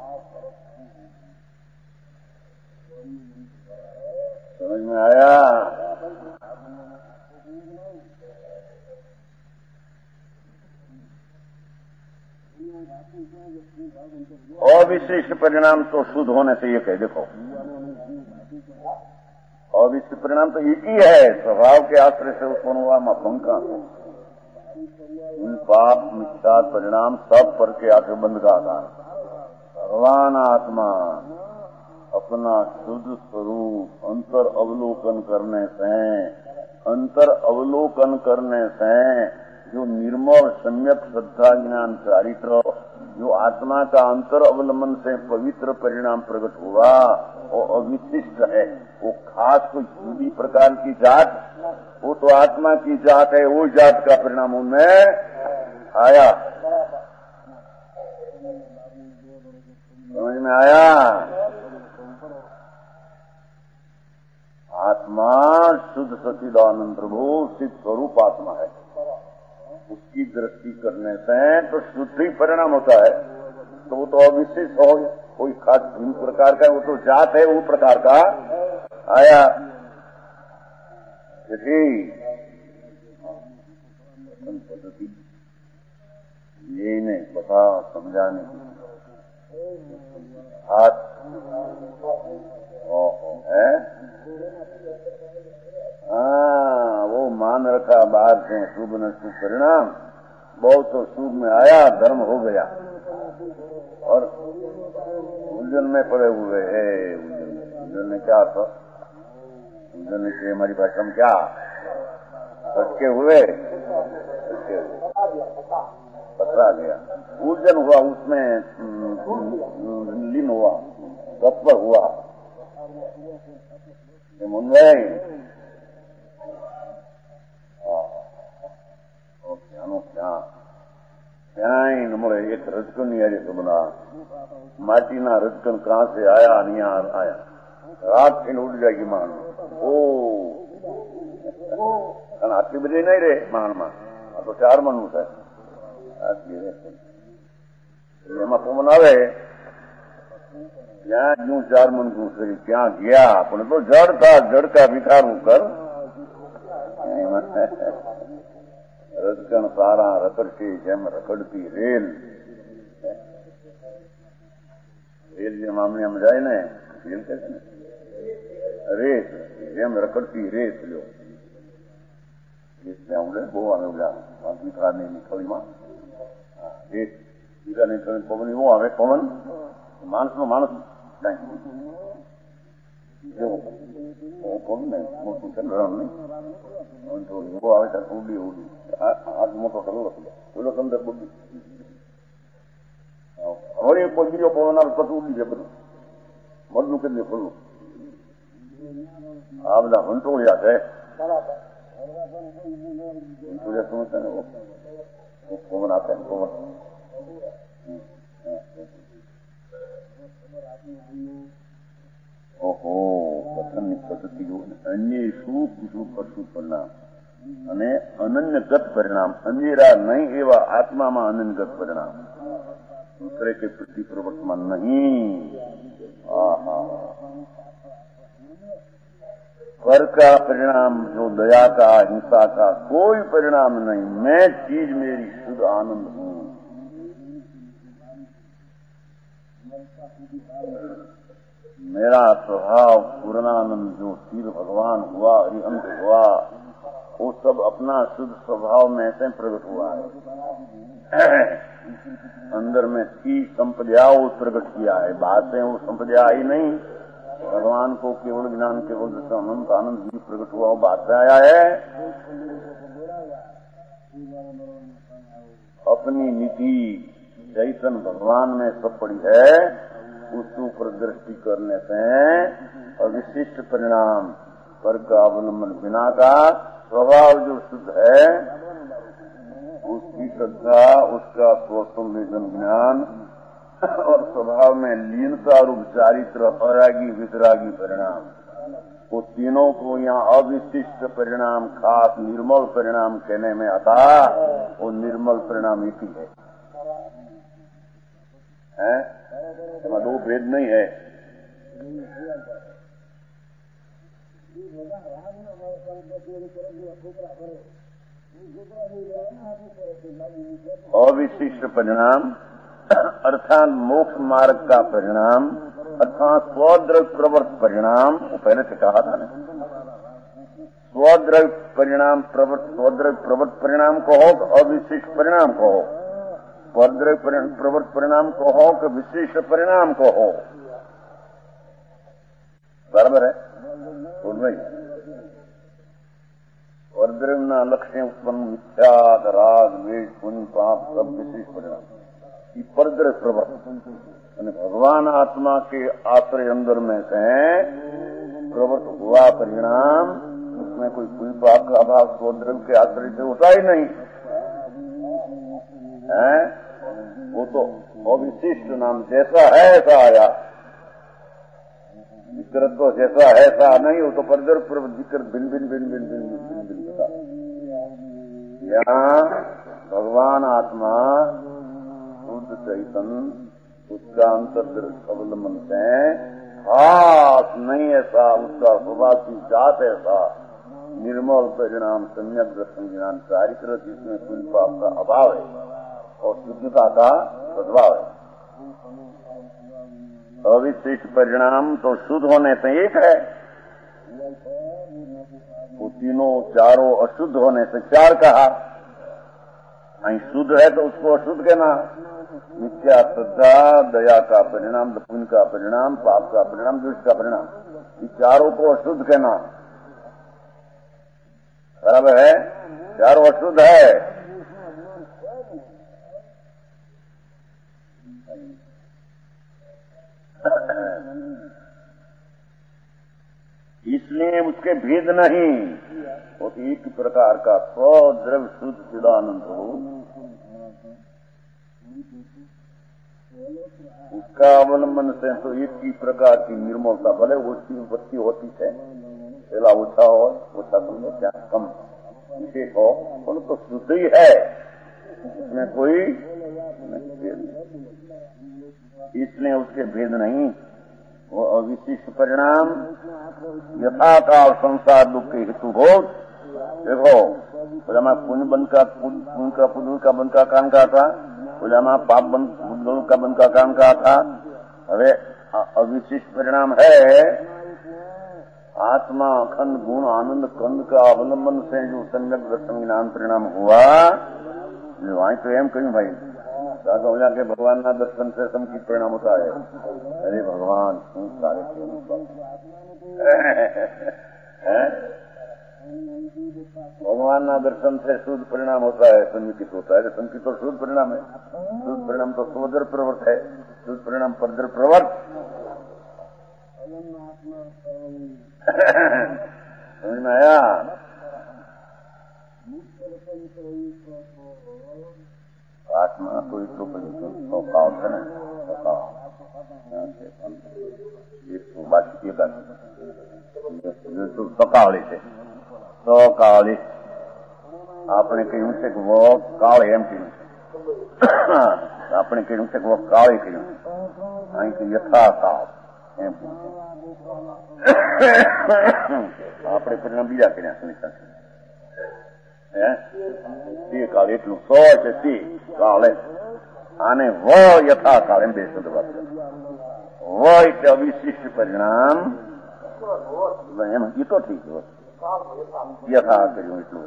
[SPEAKER 3] समझ में आया? अविशिष्ट परिणाम तो शुद्ध होने से ये कह देखो अविशिष्ट परिणाम तो एक ही है स्वभाव के आश्रय से उत्पन्न हुआ भंग का पाप मिथ्या परिणाम सब पर के आके बंद का आधार। भगवान आत्मा अपना शुद्ध स्वरूप अंतर अवलोकन करने से जो निर्मल सम्यक श्रद्धा ज्ञान चारित्र जो आत्मा का अंतर अवलंबन से पवित्र परिणाम प्रकट हुआ वो अविशिष्ट है। वो खास कोई जूदी प्रकार की जात, वो तो आत्मा की जात है, वो जात का परिणाम उनमें आया। समझ में आया? आत्मा शुद्ध सच्चिदानंद प्रभु सिद्ध स्वरूप आत्मा है। उसकी दृष्टि करने से तो शुद्ध ही परिणाम होता है। तो वो तो अविशिष्ट हो, कोई खास भिन्न प्रकार का, वो तो जात है, वो प्रकार का आया। पद्धति यही नहीं बता समझाने की हाथ है। हाँ, वो मान रखा बाहर से शुभ न शुभ परिणाम, बहुत तो शुभ में आया, धर्म हो गया और उलझन में पड़े हुए है। उलझन में क्या था? उलझन से हमारी भाषा में क्या अटके हुए पकड़ा गया, उलझन हुआ, उसमें लीन हुआ, तत्पर हुआ, मन गए। ત્યાં નમળે એક રજકન ની આજે બના માટીના રજકન ક્યાં से आया नहीं आया, रात थी उड़ जाएगी मान। ओ आटली बधी नहीं रे मान में, तो 4 मन है એમાં પવન આવે ત્યાં હું 4 મન ઘૂસરી ત્યાં ગયા, પણ તો જડકા ભિખારું કર રજકણ સારા રખડતી જેમ રખડતી રેલ જેમ આમ જાય ને રેલ કે છે ને રેસ, જેમ રખડતી રેસ લ્યો રેસ ને આવડે બહુ આવે ઓલા ભિખારની નીકળીમાં રેસ બીજા નીકળી પવન એવો આવે, પવન માણસનો માણસ પવન ને મોટું ચંદ્રણ નહીં એવો આવે ત્યારે ઉડી ઉડી હાથ મોટો કરવો પેલો અંદર બુડી હવે કોઈ બીજો પવન આવે પછી ઉડી જાય બધું મરનું કરી દે ખુલ્લું। આ બધા વંટોળિયા છે, વંટોળિયા સમજતા ને પવન આપે પવન ઓહો કથનની પદ્ધતિ અન્ય શું કુશું કશું પરિણામ અને અનન્યગત પરિણામ, અંધેરા નહીં એવા આત્મામાં અનન્યગત પરિણામ, दूसरे के प्रति प्रवर्तमान नहीं। पर का परिणाम जो दया का हिंसा का कोई परिणाम नहीं, मैं चीज मेरी शुद्ध आनंद हूँ। मेरा स्वभाव पूर्णानंद जो शिव भगवान हुआ, हरिहंस हुआ, वो सब अपना शुद्ध स्वभाव में से प्रकट हुआ है। अंदर में थी संपदा वो प्रकट किया है, बातें वो संपदा आई नहीं। भगवान को केवल ज्ञान केवल अनंत आनंद भी प्रकट हुआ, वो बात में आया है। अपनी नीति चैतन्य भगवान में सब पड़ी है, उसके ऊपर दृष्टि करने से अविशिष्ट परिणाम पर का अवलंबन बिना का स्वभाव जो शुद्ध है, उसकी श्रद्धा, उसका स्वसंवेदन ज्ञान और स्वभाव में लीनता रूप चारित्र अरागी वितरागी परिणाम, वो तीनों को यहाँ अविशिष्ट परिणाम खास निर्मल परिणाम कहने में आता। वो निर्मल परिणाम एक ही है, इसमें 2 भेद नहीं है। अविशिष्ट परिणाम अर्थात मोक्ष मार्ग का परिणाम अर्थात स्वद्रव्य प्रवर्त परिणाम, पहले से कहा था ना, स्वद्रव्य परिणाम स्वद्रव्य प्रवृत्त परिणाम कहो कि अविशिष्ट परिणाम कहो, परद्रव्य प्रवृत्त परिणाम कहो कि विशिष्ट परिणाम कहो, बराबर है बोल भाई। परद्रव्य लक्ष्य उत्पन्न मिथ्या राग द्वेष पुण्य पाप सब विशिष्ट परिणाम, ये परद्रव्य प्रवृत्त। भगवान आत्मा के आश्रय अंदर में से प्रवृत्त हुआ परिणाम, उसमें कोई पुण्य पाप का अभाव स्वद्रव्य के आश्रय से होता ही नहीं है। वो तो अविशिष्ट नाम जैसा है ऐसा आया, विकृत तो जैसा है ऐसा नहीं, वो तो परद्रव्य विकृत भिन्न भिन्न भिन्न भिन्न भिन्न भिन्न भिन्न होता। यहाँ भगवान आत्मा शुद्ध चैतन्य उसका अंतर्दृष्ट अवलंबन से खास नहीं ऐसा, उसका स्वभाव की जात ऐसा निर्मल परिणाम सम्यक दर्शन ज्ञान चारित्र जिसमें पुण्य पाप का अभाव है और शुद्धता का सद्भाव है। अविशिष्ट परिणाम तो शुद्ध होने से एक है, वो तीनों चारों अशुद्ध होने से चार कहा। नहीं शुद्ध है तो उसको अशुद्ध कहना। मिथ्या श्रद्धा दया का परिणाम, पुण्य का परिणाम, पाप का परिणाम, दुष्ट का परिणाम, ये चारों को अशुद्ध कहना बराबर है। चारों अशुद्ध है। इसलिए उसके भेद नहीं, वो एक प्रकार का स्वद्रव्य शुद्ध चिदानंद हो, उसका अवलंबन से तो एक ही प्रकार की निर्मलता, भले उसकी उत्पत्ति होती है, पहला ओछा हो, ओछा समझो क्या कम विशेष हो, बोलो तो शुद्ध ही है, इसमें कोई इसलिए उसके भेद नहीं। वो अविशिष्ट परिणाम यथाकाल संसार दुख के हेतु हो। देखो बोला पुण्य बन का पुण्य का बन का काम का था, बोला पाप बन का बन का काम का था। अरे अविशिष्ट परिणाम है आत्मा अखंड गुण आनंद कंद का अवलंबन से जो सम्यक दर्शन ज्ञान परिणाम हुआ, वहीं तो एम कहीं भाई बोला के भगवान ना दर्शन से समुचित परिणाम होता है। अरे भगवान सारे भगवान ना दर्शन से शुद्ध परिणाम होता है, समुचित होता है। समुचित तो शुद्ध परिणाम है, शुद्ध परिणाम तो स्वद्रव्य प्रवृत्त है, शुद्ध परिणाम परद्रव्य प्रवृत्त। समझ में आया? आत्मा कोई तो सौकाव है ना, सौकावली से सौकावली आपने कहूं से वो काले एम कहूं, आपने कहूं से वो काले कहूं, અહીં કે યથાકાળ એમ આપણે પરિણામ બીજા કર્યા સુનિતા તે કાળ એટલું 100 છે તે કાળે આને વ યથાકાળ એમ બે શબ્દ વાત વ એટલે અવિશિષ્ટ પરિણામ એમ એ તો ઠીક યથા કર્યું એટલું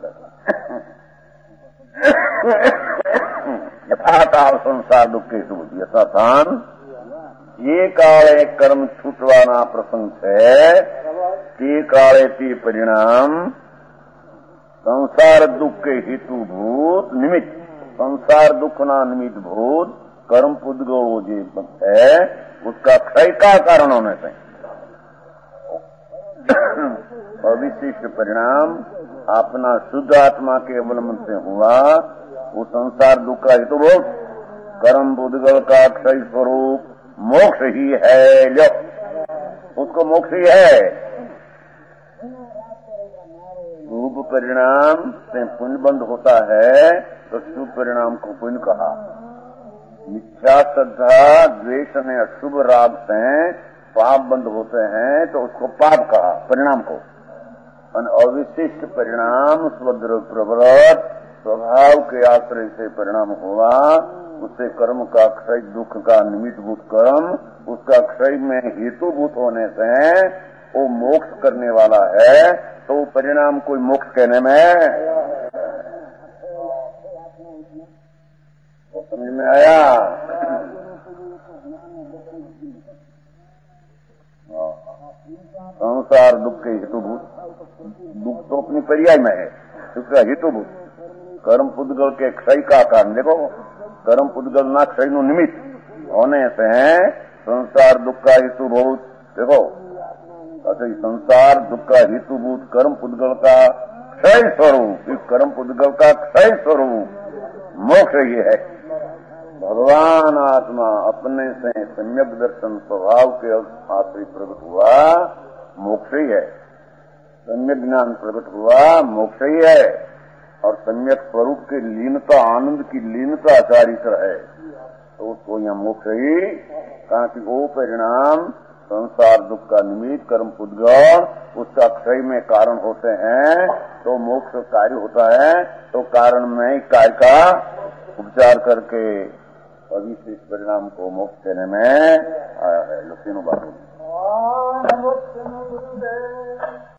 [SPEAKER 3] યથાકાળ સંસાર દુઃખ કે શું યથાસ્થાન જે કાળે કર્મ છૂટવાના પ્રસંગ છે તે કાળે તે પરિણામ संसार दुख के हेतुभूत निमित्त, संसार दुखना निमित्त भूत कर्म पुद्गल जो है उसका क्षय का कारण होने से अविशिष्ट परिणाम अपना शुद्ध आत्मा के अवलंबन से हुआ। वो संसार दुख का हेतुभूत कर्म पुद्गल का क्षय स्वरूप मोक्ष ही है। लो उसको मोक्ष ही है। रूप परिणाम से पुण्य बंध होता है तो शुभ परिणाम को पुण्य कहा। मिथ्या श्रद्धा द्वेष में अशुभ राग से पाप बंध होते हैं तो उसको पाप कहा परिणाम को। अविशिष्ट परिणाम स्वद्रव्य प्रवृत्त स्वभाव के आश्रय से परिणाम हुआ, उससे कर्म का क्षय दुख का निमित्तभूत कर्म उसका क्षय में हेतुभूत होने से वो मोक्ष करने वाला है। तो परिणाम कोई मोक्ष कहने में तो समझ में आया। संसार दुख के हेतुभूत, दुख तो अपनी पर्याय में है, उसका हेतुभूत कर्म पुद्गल के क्षय का कारण। देखो कर्म पुद्गल ना क्षय नु निमित्त होने से संसार दुख का हेतुभूत। देखो अच्छा, संसार दुख का हेतुभूत कर्म पुद्गल का क्षय स्वरूप, इस कर्म पुद्गल का क्षय स्वरूप मोक्ष ये है। भगवान आत्मा अपने से सम्यक दर्शन स्वभाव के आश्रय प्रकट हुआ, मोक्ष ही है। सम्यक ज्ञान प्रकट हुआ, मोक्ष ही है। और सम्यक स्वरूप की लीनता, आनंद की लीनता आचारित है तो उसको यह मोक्ष ही कहा कि वो परिणाम संसार दुख का निमित्त कर्म पुद्गल उसका क्षय में कारण होते हैं, तो मोक्ष कार्य होता है। तो कारण में कार्य का उपचार करके अविशेष परिणाम को मोक्ष देने में आया है। तीनों बातों